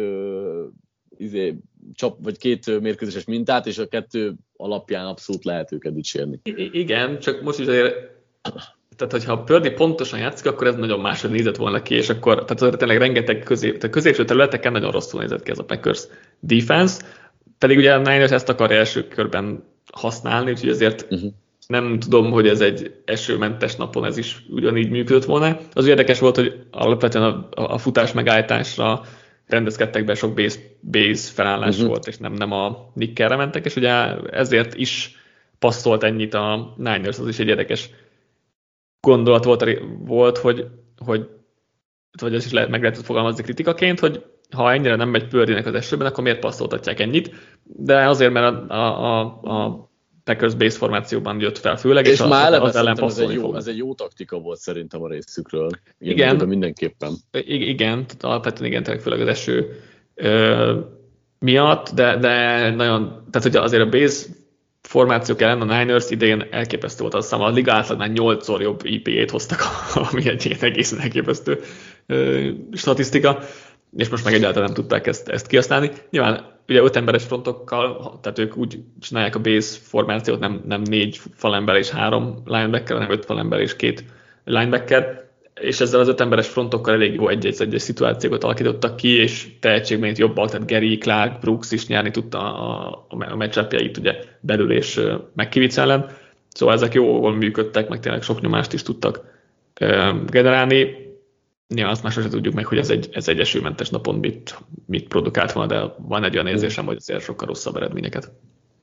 [SPEAKER 4] két mérkőzéses mintát, és a 2 alapján abszolút lehet őket dicsérni.
[SPEAKER 3] Igen, csak most is azért tehát hogyha Purdy pontosan játszik, akkor ez nagyon máshogy nézett volna ki, és akkor tehát tényleg rengeteg középső területeken nagyon rosszul nézett ki ez a Packers defense, pedig ugye a Niners ezt akarja első körben használni, úgyhogy ezért nem tudom, hogy ez egy esőmentes napon ez is ugyanígy működött volna. Az érdekes volt, hogy alapvetően a futás megállításra rendezkedtek be, sok base felállás volt, és nem a nickelre mentek, és ugye ezért is passzolt ennyit a Niners, az is egy érdekes gondolat volt, hogy ez is meg lehetett fogalmazni kritikaként, hogy ha ennyire nem megy Purdynek az esőben, akkor miért passzoltatják ennyit, de azért, mert a Packers base formációban jött fel főleg,
[SPEAKER 4] és már
[SPEAKER 3] az ellen passzolni
[SPEAKER 4] fog. Ez egy jó taktika volt szerintem a részükről.
[SPEAKER 3] Igen,
[SPEAKER 4] mindenképpen.
[SPEAKER 3] Igen, alapvetően igen, tényleg főleg az eső miatt, de nagyon, tehát hogy azért a base formációk ellen a Niners idején elképesztő volt, azt hiszem a liga átlagnál 8-szor jobb IPA-t hoztak, ami egy ilyen egészen elképesztő statisztika, és most meg egyáltalán nem tudták ezt kihasználni. Nyilván ugye 5 emberes frontokkal, tehát ők úgy csinálják a base formációt, nem 4 falember és 3 linebacker, hanem 5 falember és 2 linebacker, és ezzel az 5 emberes frontokkal elég jó egy-egy szituációkat alakítottak ki, és tehetségben jobbak, tehát Gary, Clark, Brooks is nyerni tudta a matchupjait ugye belül és McKivitz ellen. Szóval ezek jól működtek, meg tényleg sok nyomást is tudtak generálni. Nyilván azt már sosem tudjuk meg, hogy ez egy esőmentes napon mit produkált volna, de van egy olyan érzésem, hogy azért sokkal rosszabb eredményeket.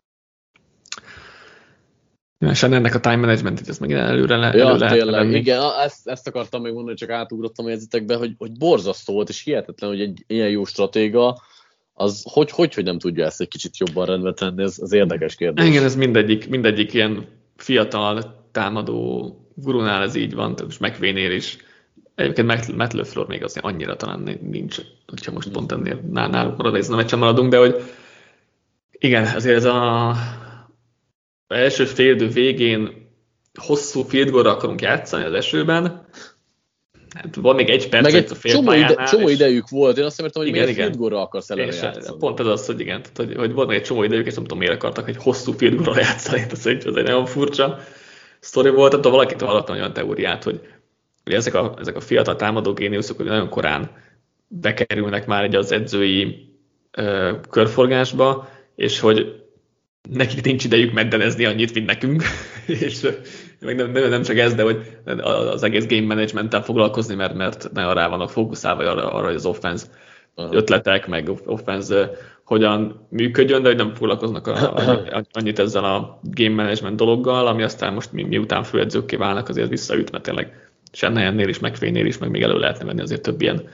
[SPEAKER 3] És ennek a time management, ez meg előre lehet
[SPEAKER 4] tényleg, igen, ezt akartam még mondani, csak átugrottam a jegyzetekbe, hogy borzasztó volt, és hihetetlen, hogy egy ilyen jó stratéga, az hogy nem tudja ezt egy kicsit jobban rendbe tenni, ez érdekes kérdés.
[SPEAKER 3] Igen, ez mindegyik ilyen fiatal támadó gurunál ez így van, és McVay-nél is. Egyébként Matt LaFleur még azért annyira talán nincs, hogyha most pont ennél náluk marad, ez nem egy sem maradunk, de hogy igen, azért ez az első fél idő végén hosszú field goalra akarunk játszani az esőben. Hát van még egy perc,
[SPEAKER 4] meg
[SPEAKER 3] a félpályánál.
[SPEAKER 4] Csomó idejük volt, én azt értem, hogy miért field goalra akarsz előre játszani.
[SPEAKER 3] Pont ez az, hogy igen, tehát, hogy volt még egy csomó idejük, és nem tudom miért akartak egy hosszú field goalra játszani, ez egy nagyon furcsa sztori volt. Tehát valakitől hallottam olyan teóriát, hogy ezek a fiatal támadó géniuszok, hogy nagyon korán bekerülnek már egy az edzői körforgásba, és hogy nekik nincs idejük meddenezni annyit, mint nekünk, és nem csak ez, de hogy az egész game management-tel foglalkozni, mert nagyon rá vannak fókuszálva arra, hogy az offense ötletek, meg offense hogyan működjön, de hogy nem foglalkoznak annyit ezzel a game management dologgal, ami aztán most miután főedzőkké válnak, azért visszaüt, mert tényleg Shanahannél is, McVay-nél is, meg még elő lehetne venni azért több ilyen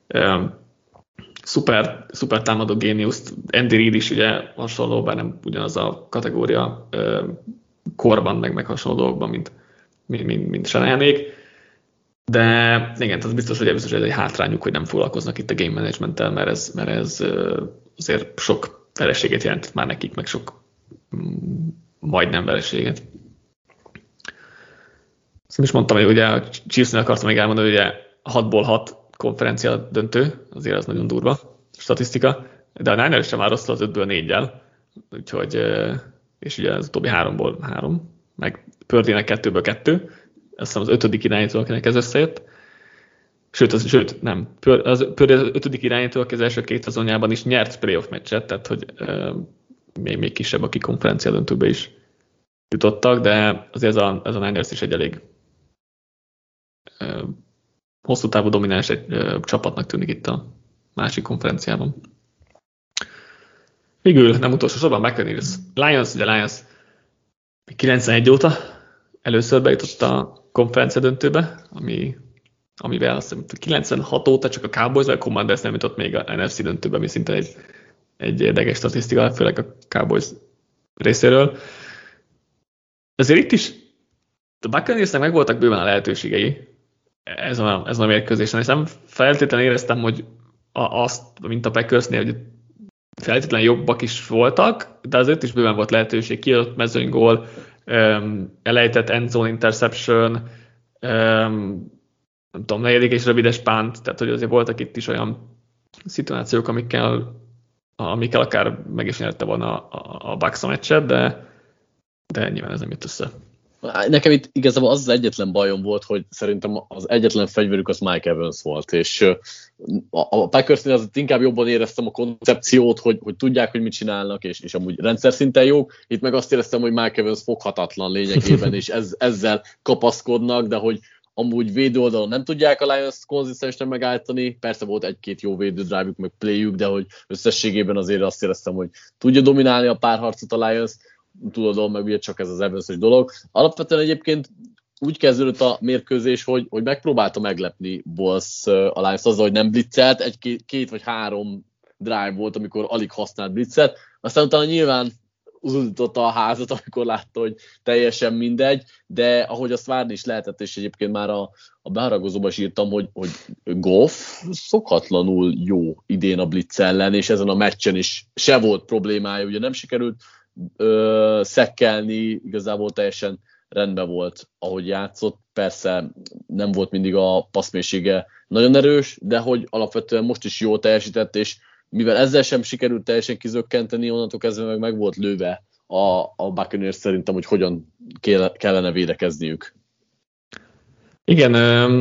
[SPEAKER 3] szuper támadó géniuszt. Andy Reid is ugye hasonló, bár nem ugyanaz a kategória korban, meg hasonló dolgokban, mint Shanahanék. De igen, az biztos, hogy ez egy hátrányuk, hogy nem foglalkoznak itt a game managementtel, mert ez azért sok vereséget jelent már nekik, meg sok majdnem vereséget. Azt is mondtam, hogy ugye a Chiefsnél akartam még elmondani, hogy ugye 6-ból 6 konferencia döntő, azért az nagyon durva statisztika, de a Niners sem már rossz az 5-ből 4-jel, úgyhogy, és ugye az utóbbi 3-ból 3, meg Purdynek 2-ből 2, azt hiszem az 5. irányító, akinek ez összejött, sőt, nem, Purdy az 5. irányító, aki az első 2 szezonjában is nyert playoff meccset, tehát hogy még kisebb, aki konferencia döntőbe is jutottak, de azért ez a Niners is egy elég hosszú távú domináns egy csapatnak tűnik itt a másik konferenciában. Végül, nem utolsó sorban McInnes. Lions 91 óta először bejutott a konferencia döntőbe, amivel azt hiszem 96 óta csak a Cowboys vagy a Commanders nem jutott még a NFC döntőbe, ami szinte egy érdekes statisztika, főleg a Cowboys részéről. Azért itt is a Buccaneersnek meg voltak bőven a lehetőségei ezen a mérkőzésen, és nem feltétlenül éreztem, hogy azt, mint a Packersnél, hogy feltétlenül jobbak is voltak, de azért is bőven volt lehetőség, kiadott mezőnygól, elejtett endzone interception, nem tudom, 4. és rövides pánt, tehát hogy azért voltak itt is olyan szituációk, amikkel akár meg is nyerte volna a Bucks a meccset, de nyilván ez nem jött össze.
[SPEAKER 4] Nekem itt igazából az egyetlen bajom volt, hogy szerintem az egyetlen fegyverük az Mike Evans volt, és a Packersnél azért inkább jobban éreztem a koncepciót, hogy tudják, hogy mit csinálnak, és amúgy rendszer szinten jók. Itt meg azt éreztem, hogy Mike Evans foghatatlan lényegében, és ezzel kapaszkodnak, de hogy amúgy védőoldalon nem tudják a Lions konzisztensen megállítani, persze volt egy-két jó védődrive-ük, meg play-ük, de hogy összességében azért azt éreztem, hogy tudja dominálni a párharcot a Lions, tudod, meg ugye csak ez az Evans-ös dolog. Alapvetően egyébként úgy kezdődött a mérkőzés, hogy megpróbálta meglepni Bulls a Lions azzal, hogy nem blitzelt, két vagy három drive volt, amikor alig használt blitzet, aztán utána nyilván uzsította a házat, amikor látta, hogy teljesen mindegy, de ahogy azt várni is lehetett, és egyébként már a beharagozóban is írtam, hogy Goff szokatlanul jó idén a blitz ellen, és ezen a meccsen is se volt problémája, ugye nem sikerült szekkelni, igazából teljesen rendben volt, ahogy játszott. Persze nem volt mindig a passzmélysége nagyon erős, de hogy alapvetően most is jól teljesített, és mivel ezzel sem sikerült teljesen kizökkenteni, onnantól kezdve meg volt lőve a Buccaneers szerintem, hogy hogyan kellene védekezniük.
[SPEAKER 3] Igen,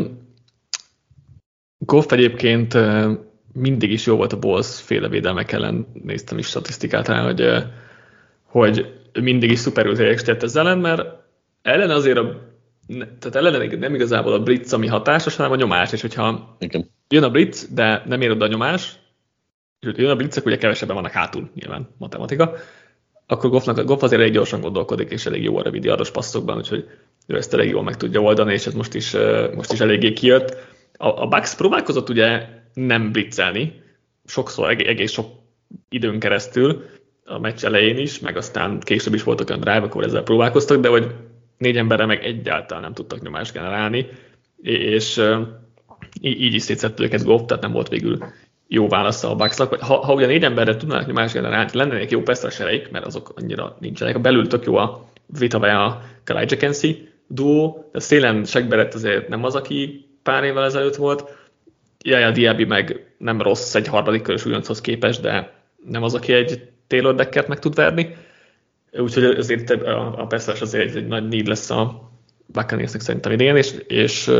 [SPEAKER 3] Goff egyébként mindig is jó volt a Bulls féle védelmek ellen, néztem is statisztikát rá, hogy mindig is szuperül teljesített ezzel ellen, mert ellen azért tehát ellen nem igazából a blitz, ami hatásos, hanem a nyomás, és hogyha jön a blitz, de nem ér oda a nyomás, és jön a blitzek, ugye kevesebben vannak hátul, nyilván matematika, akkor Goff azért elég gyorsan gondolkodik, és elég jó a rövid yardos passzokban, úgyhogy ő ezt elég jól meg tudja oldani, és ez most is eléggé kijött. A Bucks próbálkozott ugye nem blitzelni, sokszor, egész sok időn keresztül, a meccs elején is, meg aztán később is voltak olyan drive, akkor ezzel próbálkoztak, de hogy 4 emberre meg egyáltalán nem tudtak nyomást generálni, és így is szétszett őket Goff, tehát nem volt végül jó válasza a Bucksnak. Ha ugye 4 emberre tudnának nyomást generálni, lennének jó pass-rushereik, mert azok annyira nincsenek. A belül tök jó a Vita a Kalijah Kensi duó, de szélen Shaq Barrett azért nem az, aki pár évvel ezelőtt volt. Yaya Diaby meg nem rossz egy harmadik körös újonchoz képest, de nem az, aki egy Taylor Deckert meg tud verni. Úgyhogy azért a pass azért egy nagy need lesz a Buccaneersnek szerintem idén, és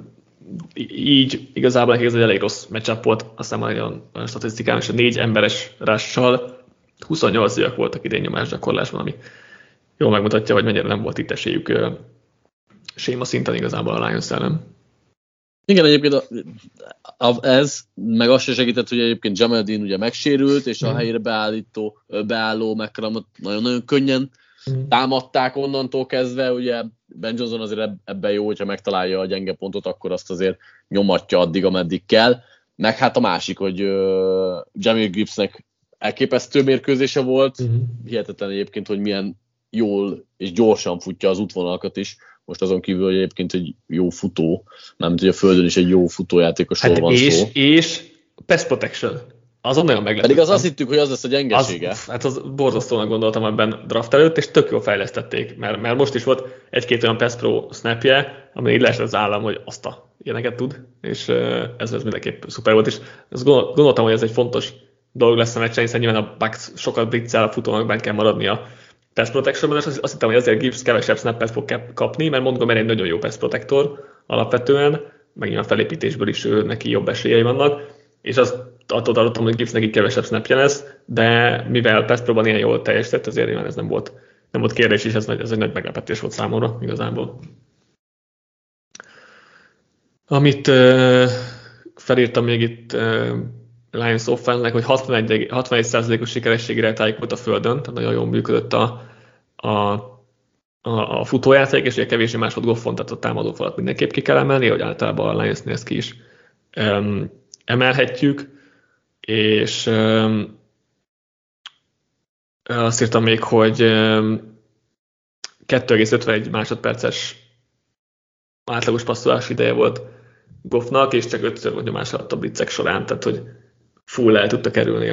[SPEAKER 3] így igazából ez egy elég rossz matchup volt, aztán már olyan statisztikán, és a 4 emberes rush-sal 28 díjak voltak idén nyomásgyakorlásban, ami jól megmutatja, hogy mennyire nem volt itt esélyük séma szinten igazából a Lions ellen.
[SPEAKER 4] Igen, egyébként ez, meg azt se segített, hogy egyébként Jamel Dean ugye megsérült, és a helyére beálló McCollumot nagyon-nagyon könnyen támadták onnantól kezdve, ugye Ben Johnson azért ebben jó, hogyha megtalálja a gyenge pontot, akkor azt azért nyomatja addig, ameddig kell. Meg hát a másik, hogy Jamil Gibbsnek elképesztő mérkőzése volt, hihetetlen egyébként, hogy milyen jól és gyorsan futja az útvonalakat is. Most azon kívül, hogy egyébként egy jó futó, mármint hogy a földön is egy jó futójátékosról van szó.
[SPEAKER 3] És pass protection. Azon nagyon meglepődtem.
[SPEAKER 4] Pedig azt hittük, hogy az lesz a gyengesége.
[SPEAKER 3] Az borzasztónak gondoltam ebben draft előtt, és tök jól fejlesztették, mert most is volt egy-két olyan pass pro snapje, ami így leesett az állam, hogy azt a ilyeneket tud, és ez mindenképp szuper volt, és azt gondoltam, hogy ez egy fontos dolog lesz a meccsen, hiszen nyilván a Bucks sokat blitzel, a futónak bent kell maradni a pass protectionben, és azt hittem, hogy azért Gibbs kevesebb snappet fog kapni, mert Montgomery egy nagyon jó pass protector alapvetően, meg nyilván felépítésből is neki jobb esélyei vannak, és azt attól tartottam, hogy Gibbs neki kevesebb snapje lesz, de mivel pass pro-ban ilyen jól teljesített, azért nyilván ez nem volt kérdés, és ez egy nagy meglepetés volt számomra igazából. Amit felírtam még itt Lions offense-nek, hogy 61%-os sikerességi rátájuk volt a földön, tehát nagyon jól működött a futójáték, és ugye kevésbé más volt Goffon, tehát a támadófalat mindenképp ki kell emelni, hogy általában a Lionsnél ezt ki is emelhetjük, és azt írtam még, hogy 2,51 másodperces átlagos passzolás ideje volt Goffnak, és csak 5-ször volt nyomás alatt a blitzek során, tehát hogy full el tudta kerülni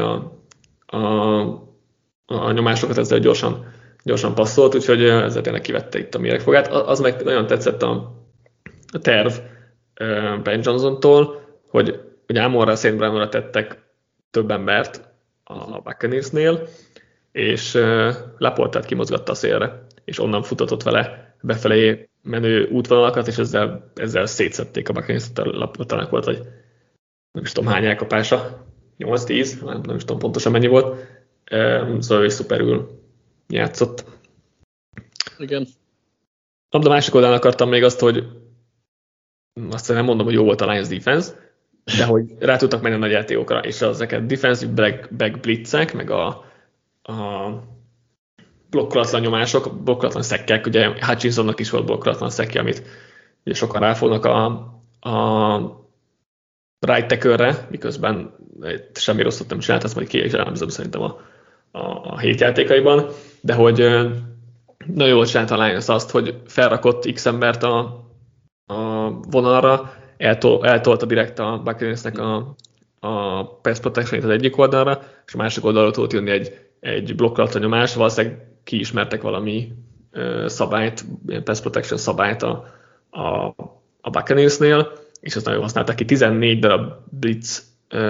[SPEAKER 3] a nyomásokat, ezzel gyorsan passzolt, úgyhogy ezzel tényleg kivette itt a méregfogát. Az meg nagyon tetszett a terv Ben Johnsontól, hogy Amonra, St. Brownra tettek több embert a Buccaneersnél, és Laportát kimozgatta a szélre, és onnan futatott vele befelé menő útvonalakat, és ezzel szétszették a Buccaneers-t, labdatának volt, hogy nem is tudom hány elkapása, 8-10, nem is tudom pontosan mennyi volt, szóval ő is szuperül játszott.
[SPEAKER 4] Igen.
[SPEAKER 3] De másik oldalon akartam még azt, hogy azt nem mondom, hogy jó volt a Lions defense, de hogy rá tudtak menni a nagy játékokra, és ezeket defensive back blitzek, meg a blokkolatlan nyomások, blokkolatlan szekkek, ugye Hutchinsonnak is volt blokkolatlan szekkje, amit ugye sokan ráfognak a right tackle-re, miközben semmi rosszat nem csinált, ezt majd ki is elemzem szerintem a hét játékaiban, de hogy nagyon jól csinálta a Lions azt, hogy felrakott X embert a vonalra, eltolta direkt a Buccaneersnek a pass protection-t az egyik oldalra, és a másik oldalra tudott jönni egy blokkolatlan nyomás, valószínűleg kiismertek valami szabályt, pass protection szabályt a Buccaneersnél, és azt nagyon használták ki. 14 darab blitz,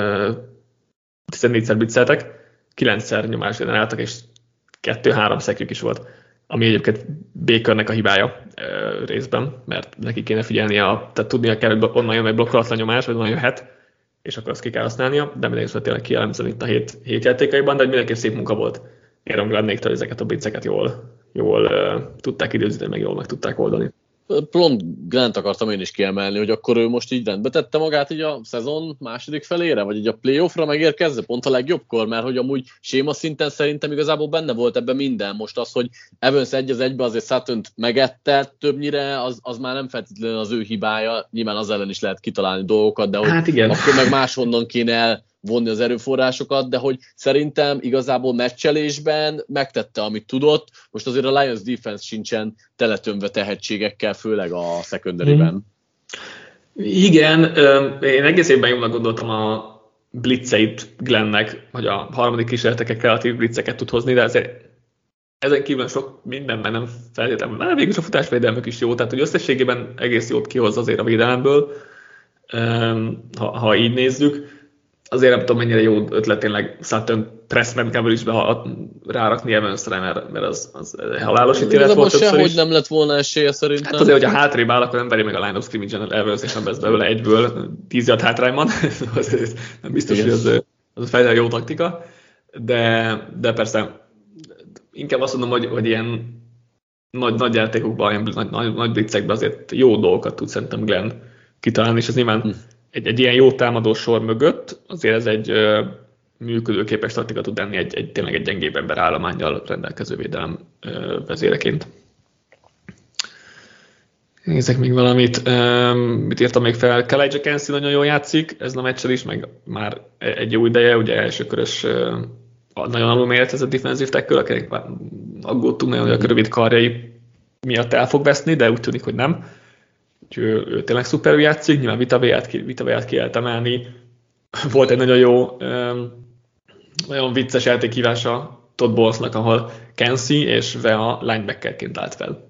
[SPEAKER 3] 14-szer blitzeltek, 9-szer nyomás generáltak, és 2-3 szekjük is volt, ami egyébként Bakernek a hibája részben, mert neki kéne figyelnie, tehát tudnia kell, hogy onnan jön egy blokkolatlan nyomás, vagy onnan jöhet, és akkor azt ki kell használnia, de mindenképpen tényleg kielemzem itt a hét játékaiban, de mindenképp szép munka volt Aaron Glennéktől, hogy ezeket a blitzeket jól tudták időzíteni, meg jól meg tudták oldani.
[SPEAKER 4] Pont Glennt akartam én is kiemelni, hogy akkor ő most így rendbe tette magát így a szezon második felére, vagy így a playoffra megérkezze, pont a legjobbkor, mert hogy amúgy séma szinten szerintem igazából benne volt ebben minden. Most az, hogy Evans 1-1-be azért Suttont megette többnyire, az már nem feltétlenül az ő hibája, nyilván az ellen is lehet kitalálni dolgokat, de hogy
[SPEAKER 3] hát igen.
[SPEAKER 4] Akkor meg máshonnan kéne vonni az erőforrásokat, de hogy szerintem igazából meccselésben megtette, amit tudott. Most azért a Lions defense sincsen teletömve tehetségekkel, főleg a secondary-ben.
[SPEAKER 3] Igen, én egész évben jónak gondoltam a blitzeit Glennnek, hogy a harmadik kísérletekkel kreatív blitzeket tud hozni, de azért ezen kívül sok mindenben nem feltétlenül. Már végül a futásvédelmük is jó, tehát hogy összességében egész jót kihoz azért a védelemből, ha így nézzük. Azért nem tudom, mennyire jó ötlet tényleg Sutton pressman coverage-be rárakni Evansre, mert az halálos ítélet volt többször is.
[SPEAKER 4] Sehogy nem lett volna esélye szerintem.
[SPEAKER 3] Hát azért, hogyha hátrébb áll, akkor nem veri meg a line of scrimmage-en Evans, és nem vesz belőle egyből 10 yard hátrányban. Nem biztos, hogy az a fejlődő jó taktika. De persze, inkább azt mondom, hogy ilyen nagy játékokban, ilyen nagy blitzekben azért jó dolgokat tud szerintem Glenn kitalálni, és ez nyilván egy ilyen jó támadó sor mögött azért ez egy működőképes taktika tud lenni tényleg egy gyengébb ember állománnyal rendelkező védelem vezéreként. Nézzek még valamit. Mit írtam még fel? Kalijah Kancey nagyon jól játszik, ez a meccsel is, meg már egy jó ideje, ugye elsőkörös nagyon alulméret ez a defensive tackle, akinek aggódtunk nagyon, hogy a rövid karjai miatt el fog veszni, de úgy tűnik, hogy nem. Úgyhogy ő tényleg szuperül játszik, nyilván Vitaveát ki lehet emelni. Volt egy nagyon jó, nagyon vicces játékhívása Todd Bowlesnak, ahol Kancey és Vea linebackerként állt fel.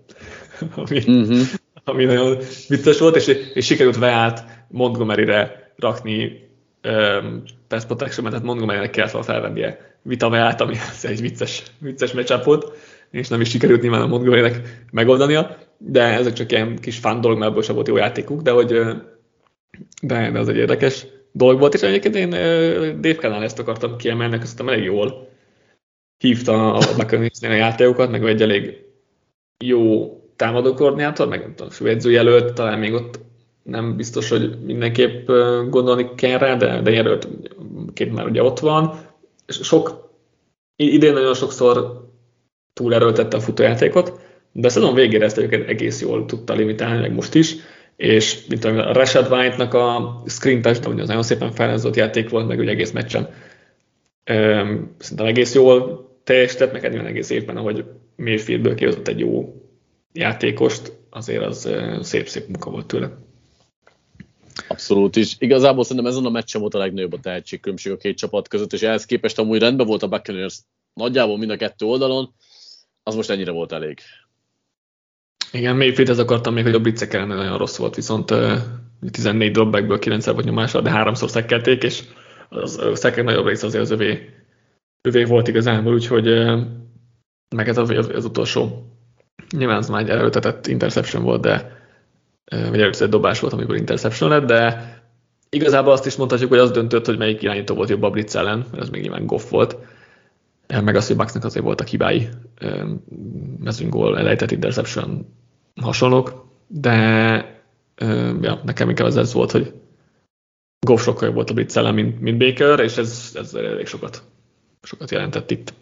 [SPEAKER 3] Ami nagyon vicces volt, és sikerült Veát Montgomeryre rakni pass protection, tehát Montgomerynek kellett felvennie Vitaveát, ami egy vicces matchup volt, és nem is sikerült nyilván a Montgomerynek megoldania, de ezek csak ilyen kis fun dolog, mert ebből sem volt jó játékuk, de az egy érdekes dolog volt, és egyébként én Dave Canal ezt akartam kiemelni, köztem elég jól hívta a Buccaneersnél a játékokat, meg egy elég jó támadókoordinátor, meg nem tudom, főedzőjelölt, talán még ott nem biztos, hogy mindenképp gondolni kell rá, de jelöltként már ugye ott van. Idén nagyon sokszor túlerőltette a futójátékot, de a szezon végére ezt egész jól tudta limitálni, meg most is, és mint a Rashad White-nak a screen touchdown, az nagyon szépen felhozott játék volt, meg ugye egész meccsen. Szerintem egész jól teljesített, meg egész évben, ahogy Mayfieldből kihozott egy jó játékost, azért az szép munka volt tőle.
[SPEAKER 4] Abszolút is. Igazából szerintem ezen a meccsen volt a legnagyobb a tehetségkülönbség a két csapat között, és ehhez képest amúgy rendben volt a Buccaneers nagyjából mind a kettő oldalon, az most ennyire volt elég.
[SPEAKER 3] Igen, Mayfield akartam még, hogy a blitzek ellen nagyon rossz volt, viszont 14 dropbackből 9 volt nyomásra, de 3-szor szekkelték, és a szekkek nagyobb része azért az övé volt igazából, úgyhogy meg ez az utolsó Nyilván az már egy erőltetett interception volt, de vagy erőltetett dobás volt, amikor interception lett, de igazából azt is mondhatjuk, hogy az döntött, hogy melyik irányító volt jobb a blitz ellen, mert az még nyilván Goff volt. Meg az, hogy Bucksnak azért voltak hibái, mezőnygól, elejtett interception hasonlók, de nekem inkább ez volt, hogy Goff sokkal jobb volt a blitz ellen, mint Baker, és ez elég sokat jelentett itt.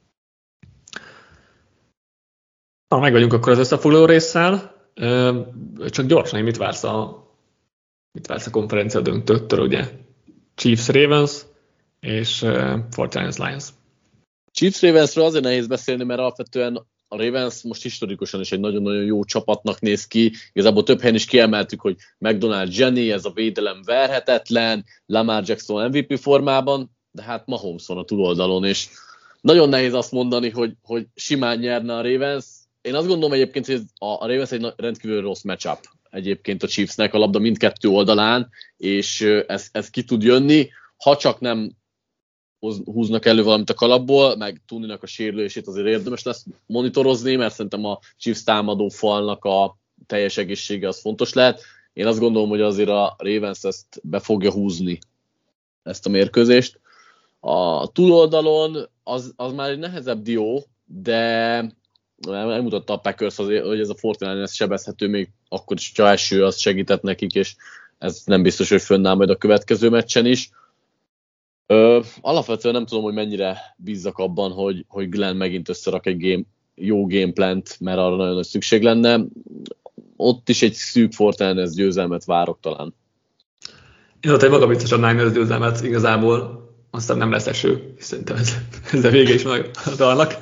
[SPEAKER 3] Meg vagyunk akkor az összefoglaló résszel. Csak gyorsan, mit vársz a konferencia döntőttől, ugye? Chiefs Ravens és 49ers Lions.
[SPEAKER 4] Chiefs Ravensről azért nehéz beszélni, mert alapvetően a Ravens most historikusan is egy nagyon-nagyon jó csapatnak néz ki. Igazából több helyen is kiemeltük, hogy McDonald Jenny, ez a védelem verhetetlen, Lamar Jackson MVP formában, de hát Mahomes van a túloldalon, és nagyon nehéz azt mondani, hogy simán nyerne a Ravens. Én azt gondolom egyébként, hogy a Ravens egy rendkívül rossz matchup egyébként a Chiefsnek a labda mindkettő oldalán, és ez ki tud jönni, ha csak nem húznak elő valamit a kalapból, meg Tuninak a sérülését azért érdemes lesz monitorozni, mert szerintem a Chiefs támadó falnak a teljes egészsége az fontos lehet. Én azt gondolom, hogy azért a Ravens ezt be fogja húzni, ezt a mérkőzést. A túloldalon az már egy nehezebb dió, de elmutatta a Packers, hogy ez a 49ers sebezhető, még akkor is, ha első, az segített nekik, és ez nem biztos, hogy fönnáll majd a következő meccsen is. Alapvetően nem tudom, hogy mennyire bízzak abban, hogy Glenn megint összerak egy jó gameplant, mert arra nagyon nagy szükség lenne. Ott is egy szűk 49ers győzelmet várok talán.
[SPEAKER 3] Én ott egy magabiztosabb Niners győzelmet igazából, aztán nem lesz eső, szerintem ez a vége is meg a dalnak.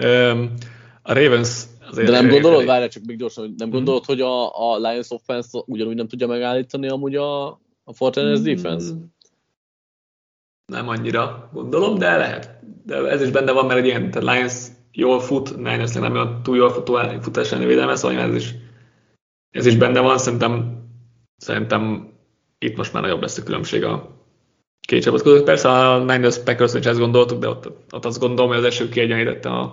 [SPEAKER 3] A Ravens azért...
[SPEAKER 4] De nem gondolod, várjál csak még gyorsan, hogy nem gondolod, hogy a Lions offense ugyanúgy nem tudja megállítani amúgy a 49ers defense?
[SPEAKER 3] Nem annyira gondolom, de lehet. De ez is benne van, mert egy ilyen Lions jól fut, Niners nem olyan túl jól futás elleni védelme, szóval ez is benne van. Szerintem itt most már nagyobb lesz a különbség a két csapat között. Persze a Niners Packers is ezt gondoltuk, de ott azt gondolom, hogy az eső kiegyenlítette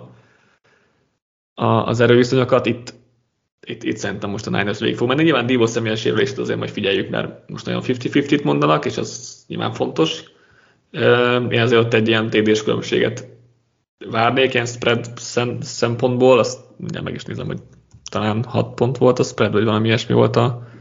[SPEAKER 3] az erőviszonyokat. Itt szerintem most a Niners végig fog menni. Nyilván Deebo személyes sérülést azért majd figyeljük, mert most nagyon 50-50-t mondanak, és az nyilván fontos. Én azért ott egy ilyen TD-s különbséget várnék, ilyen spread szempontból, azt mindjárt meg is nézem, hogy talán 6 pont volt a spread, vagy valami ilyesmi volt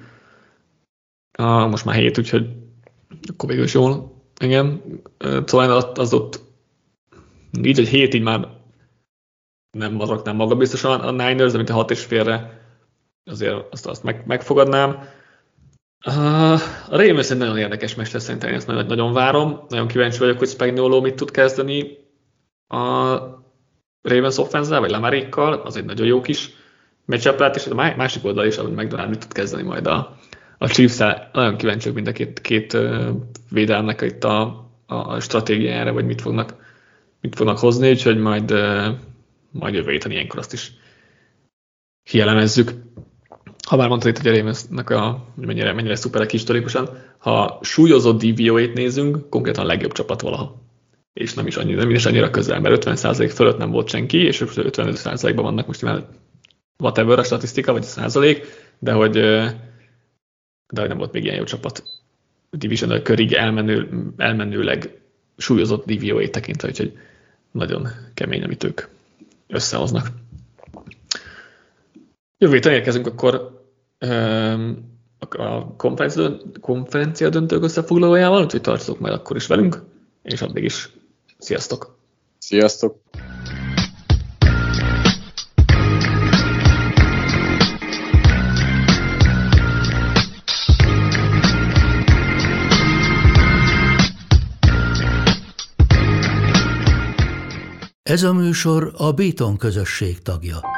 [SPEAKER 3] most már 7, úgyhogy akkor végül is jól. Igen. Szóval az ott így, hogy 7 így már nem maradnám magabiztosan a Niners, de mint a 6,5-re azért azt megfogadnám. A Ravens egy nagyon érdekes mester, szerintem én ezt nagyon várom. Nagyon kíváncsi vagyok, hogy Spagnuolo mit tud kezdeni a Ravens offense-zel, vagy Lamarékkal. Az egy nagyon jó kis matchup lehet, és a másik oldal is, ahogy McDonald mit tud kezdeni majd a Chiefs-el. Nagyon kíváncsi vagyok mind a két védelmnek itt a stratégiájára, vagy mit fognak hozni, úgyhogy majd jövő héten ilyenkor azt is kielemezzük. Ha már mondtad itt, hogy a Ravensnek mennyire szuperek historikusan, ha súlyozott DVOA-t nézünk, konkrétan a legjobb csapat valaha. És nem is annyira közel, mert 50% fölött nem volt senki, és 55%-ban vannak most már whatever a statisztika, vagy a százalék, de hogy nem volt még ilyen jó csapat divisional körig elmenőleg súlyozott DVOA-t tekintve, úgyhogy nagyon kemény, amit ők összehoznak. Jövő héten érkezünk akkor a konferencia döntők összefoglalójával, úgyhogy tartozok majd akkor is velünk, és addig is sziasztok!
[SPEAKER 4] Sziasztok!
[SPEAKER 1] Ez a műsor a Béton közösség tagja.